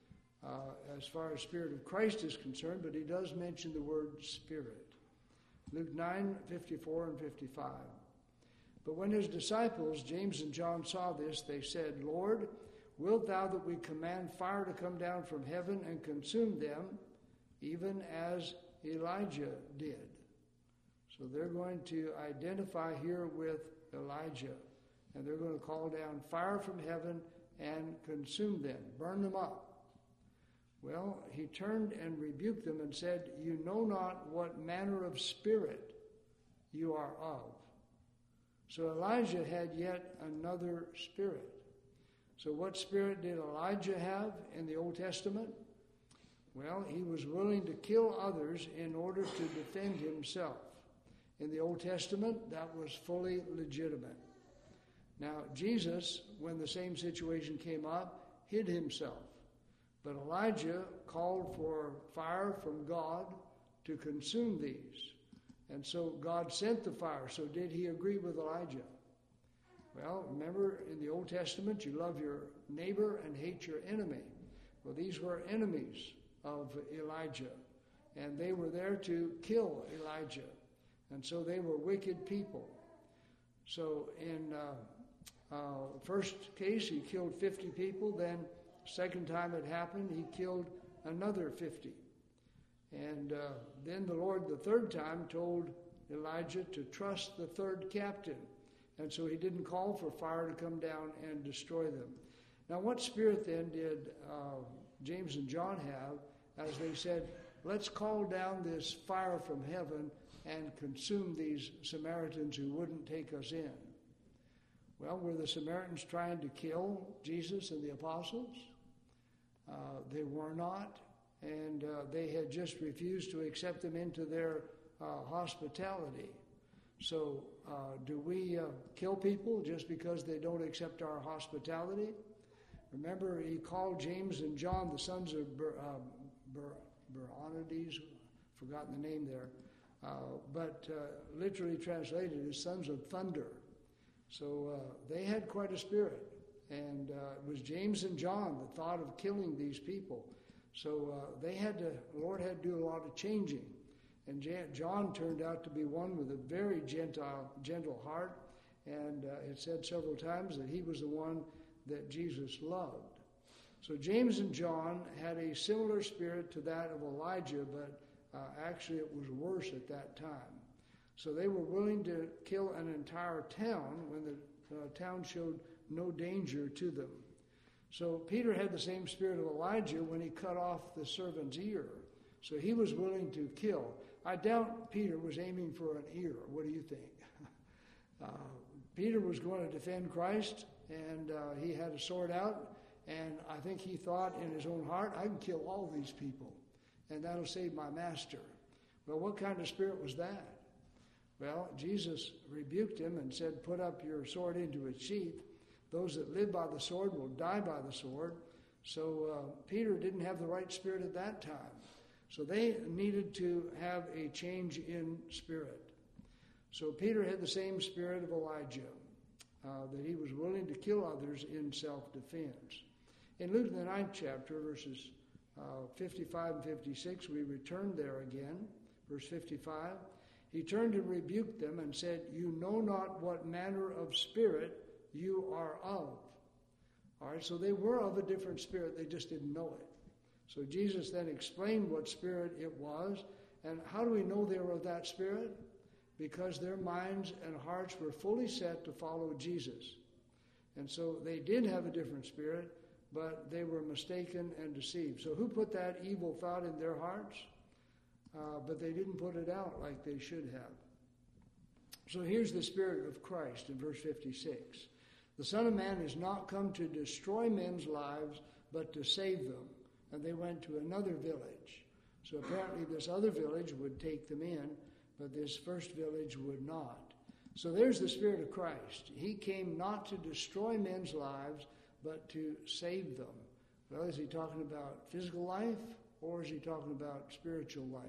Speaker 1: as far as Spirit of Christ is concerned, but he does mention the word Spirit. Luke 9, 54 and 55. But when his disciples, James and John, saw this, they said, Lord, wilt thou that we command fire to come down from heaven and consume them, even as Elijah did? So they're going to identify here with Elijah, and they're going to call down fire from heaven and consume them, burn them up. Well, he turned and rebuked them and said, you know not what manner of spirit you are of. So Elijah had yet another spirit. So what spirit did Elijah have in the Old Testament? Well, he was willing to kill others in order to defend himself. In the Old Testament, that was fully legitimate. Now, Jesus, when the same situation came up, hid himself. But Elijah called for fire from God to consume these. And so God sent the fire. So did he agree with Elijah? Well, remember in the Old Testament, you love your neighbor and hate your enemy. Well, these were enemies of Elijah. And they were there to kill Elijah. And so they were wicked people. So in first case, he killed 50 people. Then second time it happened, he killed another 50. And then the Lord, the third time, told Elijah to trust the third captain. And so he didn't call for fire to come down and destroy them. Now, what spirit then did James and John have as they said, let's call down this fire from heaven and consume these Samaritans who wouldn't take us in? Well, were the Samaritans trying to kill Jesus and the apostles? They were not, and they had just refused to accept them into their hospitality. So do we kill people just because they don't accept our hospitality? Remember, he called James and John the sons of Boanerges, forgotten the name there, but literally translated as sons of thunder. So they had quite a spirit. And it was James and John that thought of killing these people. So the Lord had to do a lot of changing. And John turned out to be one with a very gentle heart. And it said several times that he was the one that Jesus loved. So James and John had a similar spirit to that of Elijah, but actually it was worse at that time. So they were willing to kill an entire town when the town showed no danger to them. So Peter had the same spirit of Elijah when he cut off the servant's ear. So he was willing to kill. I doubt Peter was aiming for an ear. What do you think? Peter was going to defend Christ, and he had a sword out, and I think he thought in his own heart, I can kill all these people, and that'll save my master. Well, what kind of spirit was that? Well, Jesus rebuked him and said, put up your sword into its sheath. Those that live by the sword will die by the sword. So Peter didn't have the right spirit at that time. So they needed to have a change in spirit. So Peter had the same spirit of Elijah, that he was willing to kill others in self-defense. In Luke the 9th chapter, verses 55 and 56, we return there again. Verse 55, he turned and rebuked them and said, you know not what manner of spirit you are of. All right, so they were of a different spirit. They just didn't know it. So Jesus then explained what spirit it was. And how do we know they were of that spirit? Because their minds and hearts were fully set to follow Jesus. And so they did have a different spirit, but they were mistaken and deceived. So who put that evil thought in their hearts? But they didn't put it out like they should have. So here's the spirit of Christ in verse 56. The Son of Man is not come to destroy men's lives, but to save them. And they went to another village. So apparently this other village would take them in, but this first village would not. So there's the Spirit of Christ. He came not to destroy men's lives, but to save them. Well, is he talking about physical life, or is he talking about spiritual life?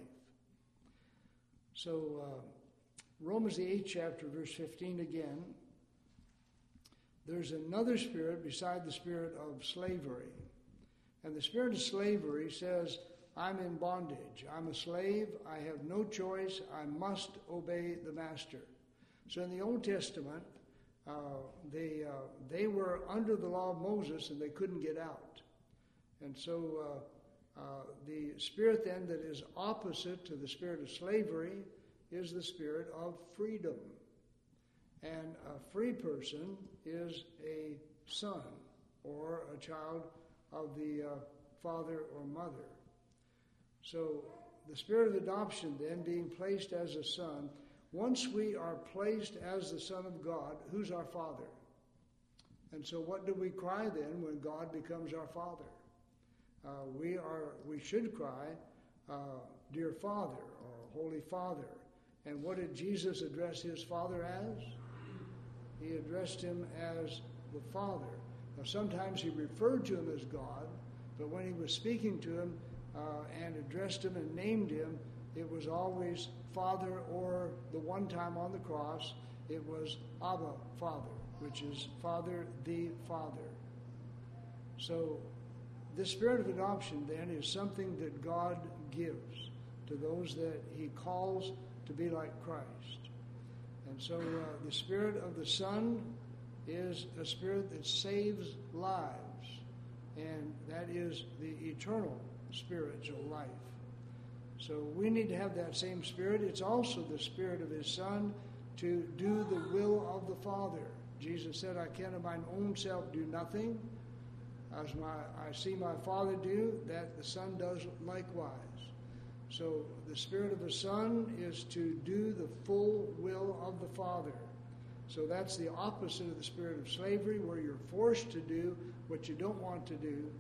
Speaker 1: So Romans the 8th chapter, verse 15 again. There's another spirit beside the spirit of slavery. And the spirit of slavery says, I'm in bondage. I'm a slave. I have no choice. I must obey the master. So in the Old Testament, they were under the law of Moses and they couldn't get out. And so the spirit then that is opposite to the spirit of slavery is the spirit of freedom. And a free person is a son or a child of the father or mother. So the spirit of adoption then being placed as a son, once we are placed as the Son of God, who's our Father? And so what do we cry then when God becomes our Father? We should cry, Dear Father or Holy Father. And what did Jesus address his Father as? He addressed him as the Father. Now sometimes he referred to him as God, but when he was speaking to him and addressed him and named him, it was always Father, or the one time on the cross, it was Abba, Father, which is Father, the Father. So the spirit of adoption then is something that God gives to those that he calls to be like Christ. And so the spirit of the Son is a spirit that saves lives, and that is the eternal spiritual life. So we need to have that same spirit. It's also the spirit of his Son to do the will of the Father. Jesus said, I can of mine own self do nothing. As I see my Father do, that the Son does likewise. So the spirit of the Son is to do the full will of the Father. So that's the opposite of the spirit of slavery, where you're forced to do what you don't want to do.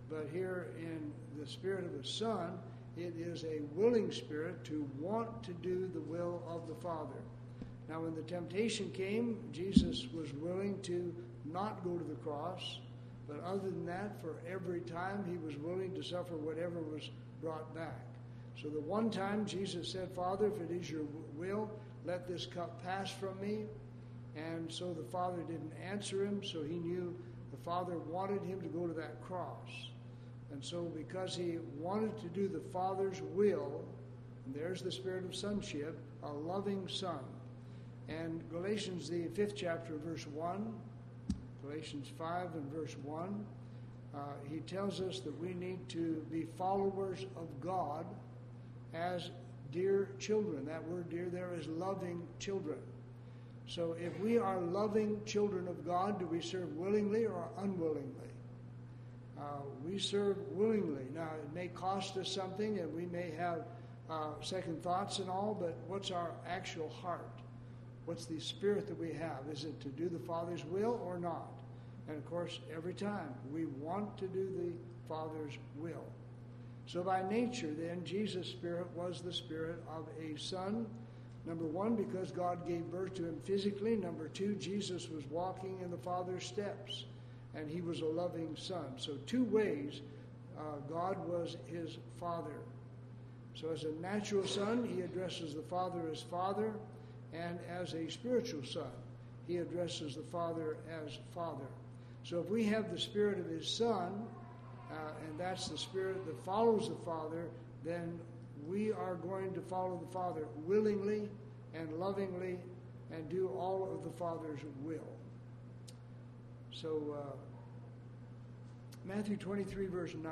Speaker 1: But here in the spirit of a son, it is a willing spirit to want to do the will of the Father. Now, when the temptation came, Jesus was willing to not go to the cross. But other than that, for every time, he was willing to suffer whatever was brought back. So the one time Jesus said, Father, if it is your will, let this cup pass from me. And so the Father didn't answer him, so he knew the Father wanted him to go to that cross. And so because he wanted to do the Father's will, and there's the spirit of sonship, a loving son. And Galatians, the 5th chapter, verse 1, Galatians 5 and verse 1, he tells us that we need to be followers of God as dear children. That word dear there is loving children. So if we are loving children of God, do we serve willingly or unwillingly? We serve willingly. Now, it may cost us something, and we may have second thoughts and all, but what's our actual heart? What's the spirit that we have? Is it to do the Father's will or not? And, of course, every time we want to do the Father's will. So by nature, then, Jesus' spirit was the spirit of a son. Number one, because God gave birth to him physically. Number two, Jesus was walking in the Father's steps, and he was a loving son. So two ways God was his Father. So as a natural son, he addresses the Father as Father, and as a spiritual son, he addresses the Father as Father. So if we have the spirit of his Son, and that's the spirit that follows the Father, then we are going to follow the Father willingly and lovingly and do all of the Father's will. So Matthew 23, verse 9.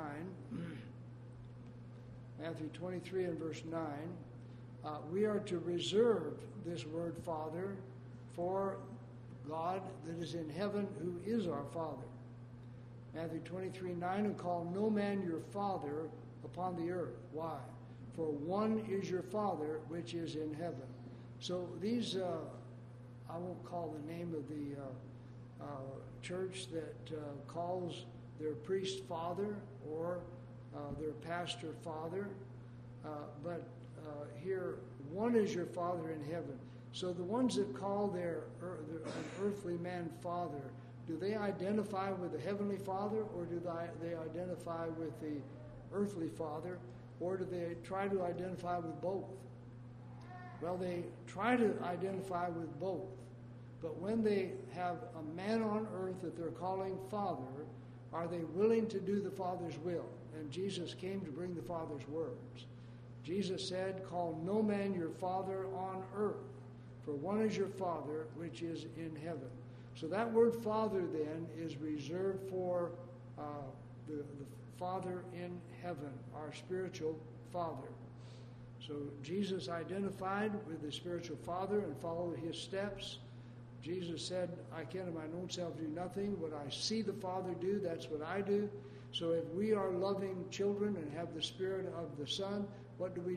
Speaker 1: Matthew 23 and verse 9. We are to reserve this word Father for God that is in heaven, who is our Father. Matthew 23:9, and call no man your father upon the earth. Why? For one is your Father which is in heaven. So these, I won't call the name of the church that calls their priest father or their pastor father, but here, one is your Father in heaven. So the ones that call their earthly man Father, do they identify with the Heavenly Father, or do they identify with the earthly Father, or do they try to identify with both? Well, they try to identify with both. But when they have a man on earth that they're calling Father, are they willing to do the Father's will? And Jesus came to bring the Father's words. Jesus said, call no man your father on earth, for one is your Father which is in heaven. So that word Father then is reserved for the Father in heaven, our spiritual Father. So Jesus identified with the spiritual Father and followed his steps. Jesus said, I can of mine own self do nothing. What I see the Father do, that's what I do. So if we are loving children and have the spirit of the Son, what do?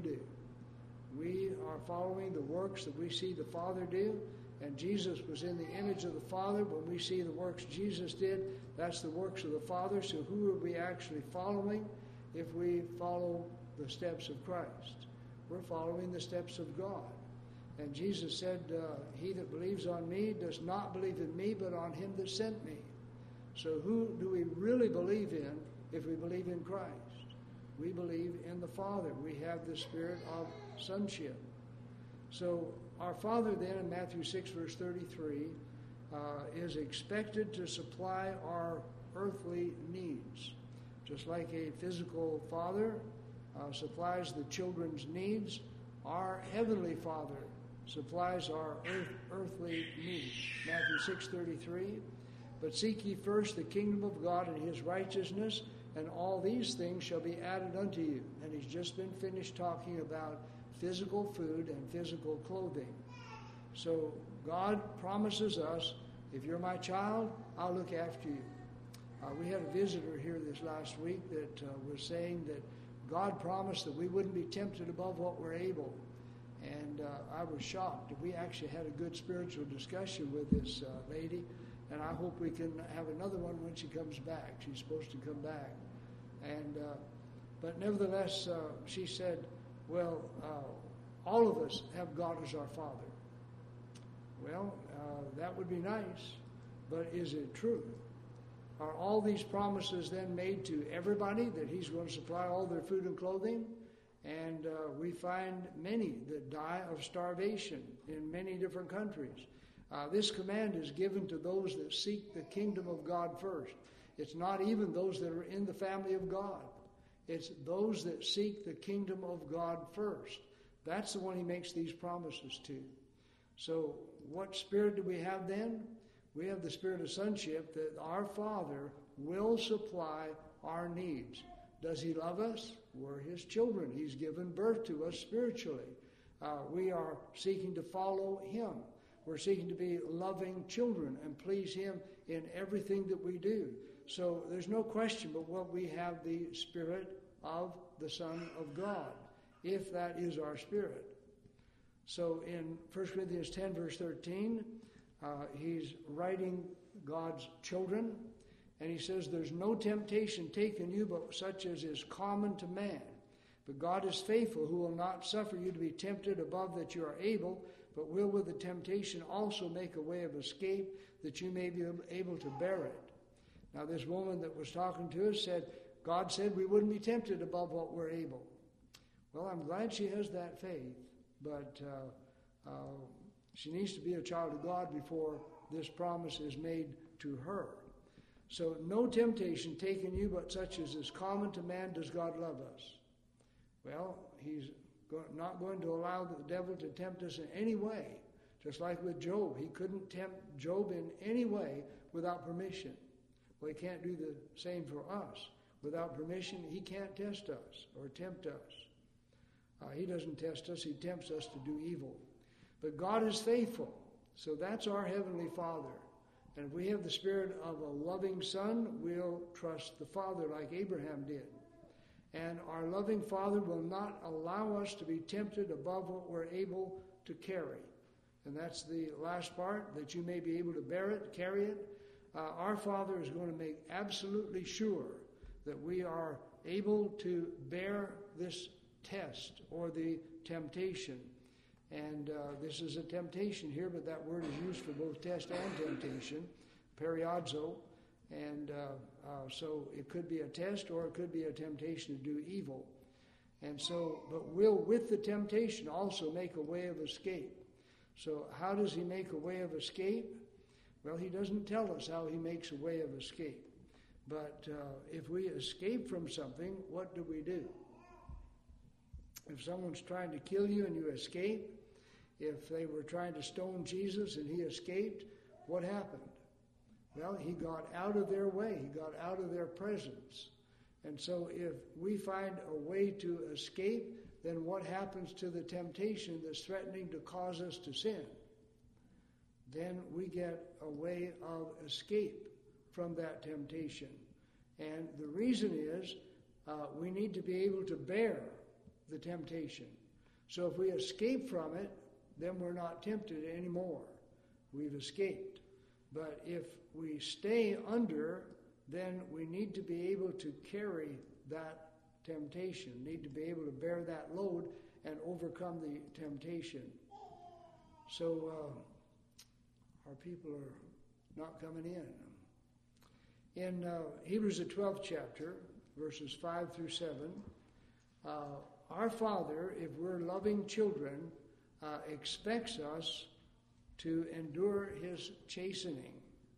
Speaker 1: We are following the works that we see the Father do. And Jesus was in the image of the Father. When we see the works Jesus did, that's the works of the Father. So who are we actually following if we follow the steps of Christ? We're following the steps of God. And Jesus said, he that believes on me does not believe in me, but on him that sent me. So who do we really believe in if we believe in Christ? We believe in the Father. We have the spirit of sonship. So our Father then in Matthew 6 verse 33 is expected to supply our earthly needs. Just like a physical father supplies the children's needs, our heavenly Father supplies our earthly needs. Matthew 6:33. But seek ye first the kingdom of God and his righteousness, and all these things shall be added unto you. And he's just been finished talking about physical food and physical clothing. So God promises us, if you're my child, I'll look after you. We had a visitor here this last week that was saying that God promised that we wouldn't be tempted above what we're able. And I was shocked. We actually had a good spiritual discussion with this lady, and I hope we can have another one when she comes back. She's supposed to come back. But nevertheless, she said, well, all of us have God as our Father. Well, that would be nice, but is it true? Are all these promises then made to everybody, that He's going to supply all their food and clothing? And we find many that die of starvation in many different countries. This command is given to those that seek the kingdom of God first. It's not even those that are in the family of God. It's those that seek the kingdom of God first. That's the one He makes these promises to. So what spirit do we have then? We have the spirit of sonship, that our Father will supply our needs. Does He love us? We're His children. He's given birth to us spiritually. We are seeking to follow Him. We're seeking to be loving children and please Him in everything that we do. So there's no question but what we have the Spirit of the Son of God, if that is our spirit. So in 1 Corinthians 10, verse 13, he's writing God's children, and he says, there's no temptation taken you but such as is common to man. But God is faithful, who will not suffer you to be tempted above that you are able, but will with the temptation also make a way of escape, that you may be able to bear it. Now this woman that was talking to us said, God said we wouldn't be tempted above what we're able. Well, I'm glad she has that faith, but she needs to be a child of God before this promise is made to her. So no temptation taken you but such as is common to man does God love us. Well, He's not going to allow the devil to tempt us in any way. Just like with Job. He couldn't tempt Job in any way without permission. Well, He can't do the same for us. Without permission, He can't test us or tempt us. He doesn't test us. He tempts us to do evil. But God is faithful. So that's our Heavenly Father. And if we have the spirit of a loving Son, we'll trust the Father like Abraham did. And our loving Father will not allow us to be tempted above what we're able to carry. And that's the last part, that you may be able to bear it, carry it. Our Father is going to make absolutely sure that we are able to bear this test or the temptation. And this is a temptation here, but that word is used for both test and temptation, periazo. And so it could be a test or it could be a temptation to do evil. And so, but will with the temptation also make a way of escape. So how does He make a way of escape? Well, He doesn't tell us how He makes a way of escape. But if we escape from something, what do we do? If someone's trying to kill you and you escape, if they were trying to stone Jesus and He escaped, what happened? Well, He got out of their way. He got out of their presence. And so if we find a way to escape, then what happens to the temptation that's threatening to cause us to sin? Then we get a way of escape from that temptation. And the reason is we need to be able to bear the temptation. So if we escape from it, then we're not tempted anymore. We've escaped. But if we stay under, then we need to be able to carry that temptation, need to be able to bear that load and overcome the temptation. So our people are not coming in. In Hebrews the 12th chapter, verses 5 through 7, our Father, if we're loving children, expects us to endure His chastening.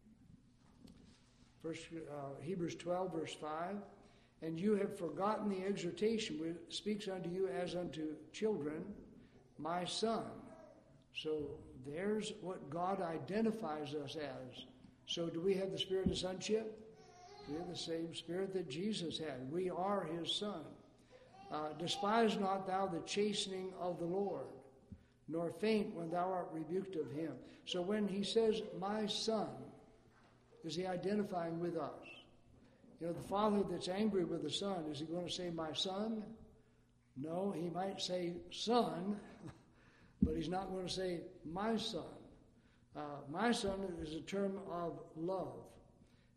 Speaker 1: First, Hebrews 12, verse 5, and you have forgotten the exhortation which speaks unto you as unto children, my son. So there's what God identifies us as. So do we have the spirit of sonship? We have the same spirit that Jesus had. We are His son. Despise not thou the chastening of the Lord, nor faint when thou art rebuked of Him. So when He says, my son, is He identifying with us? You know, the father that's angry with the son, is he going to say, my son? No, he might say, son, but he's not going to say, my son. My son is a term of love.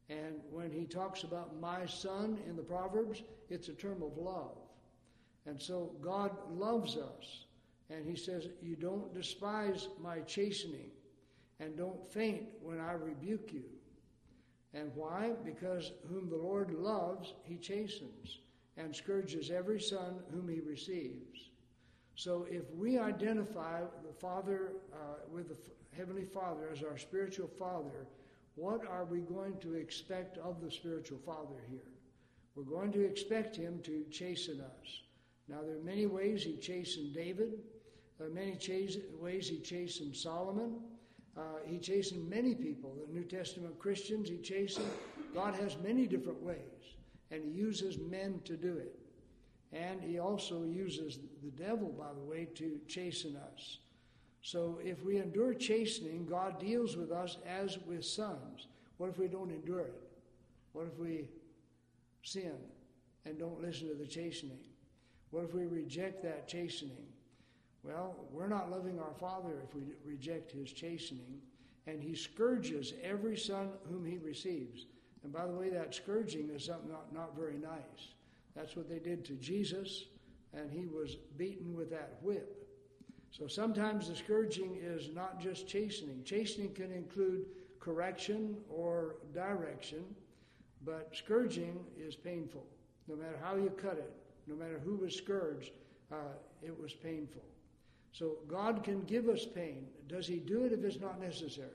Speaker 1: And when he talks about my son in the Proverbs, it's a term of love. And so God loves us. And he says, you don't despise my chastening, and don't faint when I rebuke you. And why? Because whom the Lord loves, he chastens, and scourges every son whom he receives. So if we identify the Father with the Heavenly Father as our spiritual Father, what are we going to expect of the spiritual Father here? We're going to expect him to chasten us. Now, there are many ways he chastened David. There are many ways he chastened Solomon. He chastened many people. The New Testament Christians, he chastened. God has many different ways, and he uses men to do it. And he also uses the devil, by the way, to chasten us. So if we endure chastening, God deals with us as with sons. What if we don't endure it? What if we sin and don't listen to the chastening? What if we reject that chastening? Well, we're not loving our Father if we reject his chastening. And he scourges every son whom he receives. And by the way, that scourging is something not very nice. That's what they did to Jesus, and he was beaten with that whip. So sometimes the scourging is not just chastening. Chastening can include correction or direction, but scourging is painful. No matter how you cut it, no matter who was scourged, it was painful. So God can give us pain. Does he do it if it's not necessary?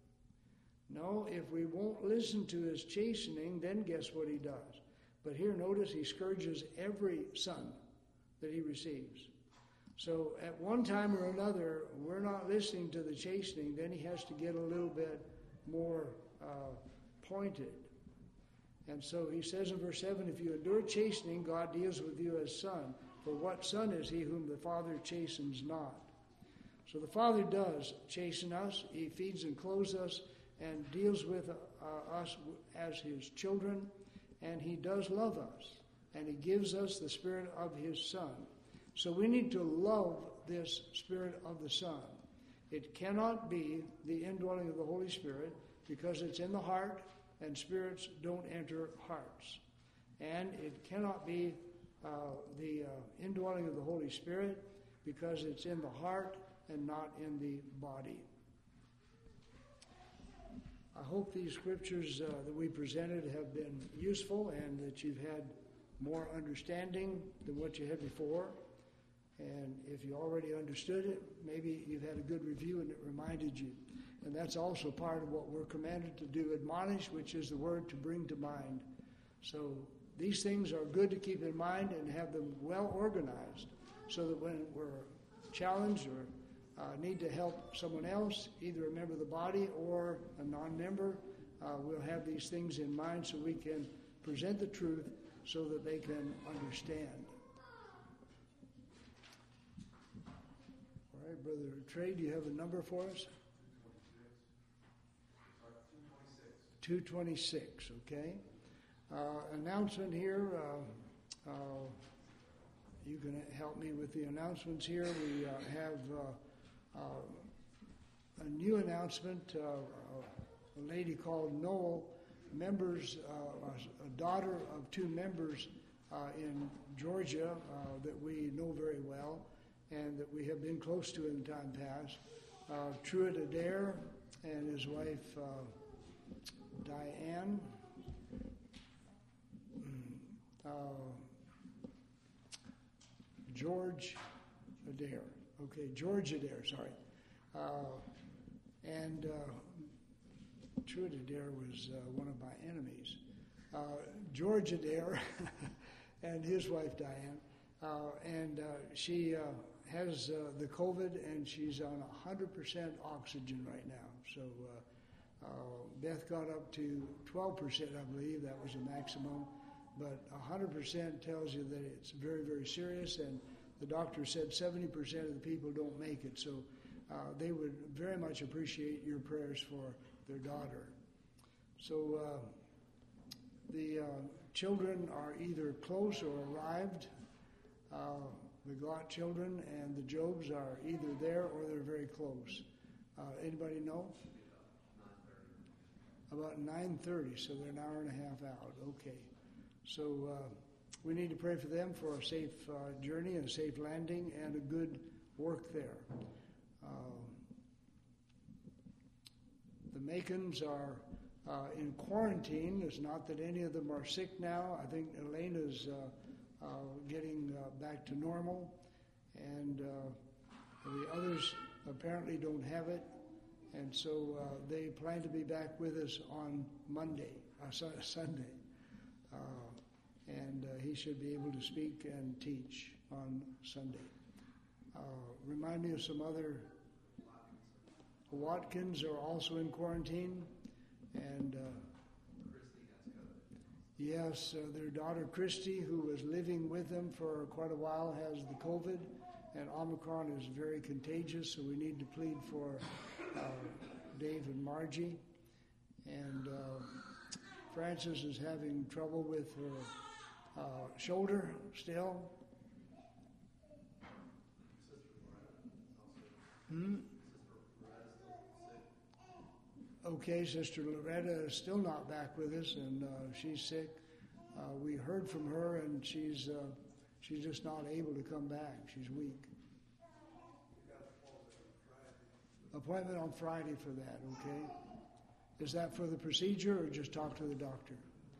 Speaker 1: No, if we won't listen to his chastening, then guess what he does? But here, notice he scourges every son that he receives. So at one time or another, we're not listening to the chastening, then he has to get a little bit more pointed. And so he says in verse 7, if you endure chastening, God deals with you as son. For what son is he whom the Father chastens not? So the Father does chasten us. He feeds and clothes us and deals with us as his children. And he does love us. And he gives us the Spirit of his Son. So we need to love this Spirit of the Son. It cannot be the indwelling of the Holy Spirit because it's in the heart, and spirits don't enter hearts. And it cannot be the indwelling of the Holy Spirit because it's in the heart and not in the body. I hope these scriptures that we presented have been useful and that you've had more understanding than what you had before. And if you already understood it, maybe you've had a good review and it reminded you. And that's also part of what we're commanded to do, admonish, which is the word to bring to mind. So these things are good to keep in mind and have them well organized so that when we're challenged or need to help someone else, either a member of the body or a non-member, we'll have these things in mind so we can present the truth so that they can understand. All right, Brother Trey, do you have a number for us? 226, okay. Announcement here. You can help me with the announcements here. We have a new announcement. A lady called Noel, members, a daughter of two members in Georgia that we know very well and that we have been close to in time past. Truett Adair and his wife Diane. George Adair. Okay, George Adair, sorry. And Truett Adair was one of my enemies. George Adair and his wife Diane. And she has the COVID and she's on 100% oxygen right now. So Beth got up to 12%, I believe. That was the maximum. But 100% tells you that it's very, very serious. And the doctor said 70% of the people don't make it. So they would very much appreciate your prayers for their daughter. So the children are either close or arrived. The Glott children and the Jobs are either there or they're very close. Anybody know? About 9:30, so they're an hour and a half out. Okay. So we need to pray for them for a safe journey and a safe landing and a good work there. The Macons are in quarantine. It's not that any of them are sick now. I think Elena's getting back to normal, and the others apparently don't have it. And so they plan to be back with us on Sunday. And he should be able to speak and teach on Sunday. Remind me of some other. Watkins are also in quarantine. And yes, their daughter Christy, who was living with them for quite a while, has the COVID. And Omicron is very contagious, so we need to plead for Dave and Margie. And Frances is having trouble with her shoulder still. Okay, Sister Loretta is still not back with us, and she's sick. We heard from her, and she's just not able to come back. She's weak. Appointment on Friday for that, okay? Is that for the procedure or just talk to the doctor?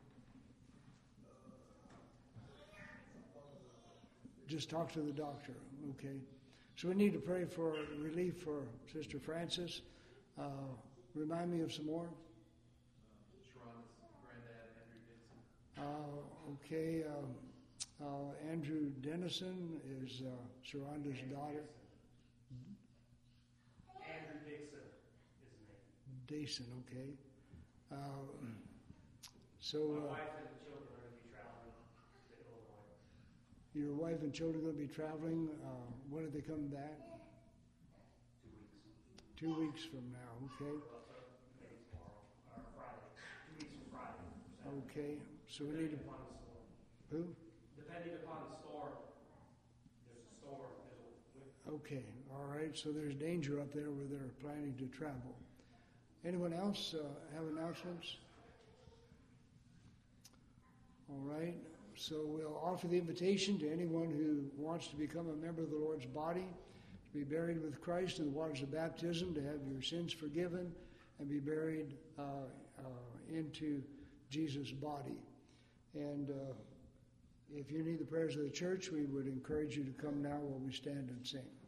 Speaker 1: Just talk to the doctor, okay? So we need to pray for relief for Sister Frances. Remind me of some more.
Speaker 2: Sharonda's granddad, Andrew Dixon.
Speaker 1: Okay, Andrew Dennison is Sharonda's daughter.
Speaker 2: Andrew Dixon is his name.
Speaker 1: Dixon, okay. So
Speaker 2: My wife and the children are going to be traveling to Illinois.
Speaker 1: your wife and children are going to be traveling. When are they coming back?
Speaker 2: 2 weeks.
Speaker 1: 2 weeks from now, okay.
Speaker 2: Maybe tomorrow, or Friday. 2 weeks from Friday.
Speaker 1: Okay, so we need to.
Speaker 2: Depending upon the storm.
Speaker 1: Who?
Speaker 2: Depending upon the storm, there's a storm.
Speaker 1: Okay, all right. So there's danger up there where they're planning to travel. Anyone else have announcements? All right. So we'll offer the invitation to anyone who wants to become a member of the Lord's body, to be buried with Christ in the waters of baptism, to have your sins forgiven, and be buried into Jesus' body. And if you need the prayers of the church, we would encourage you to come now while we stand and sing.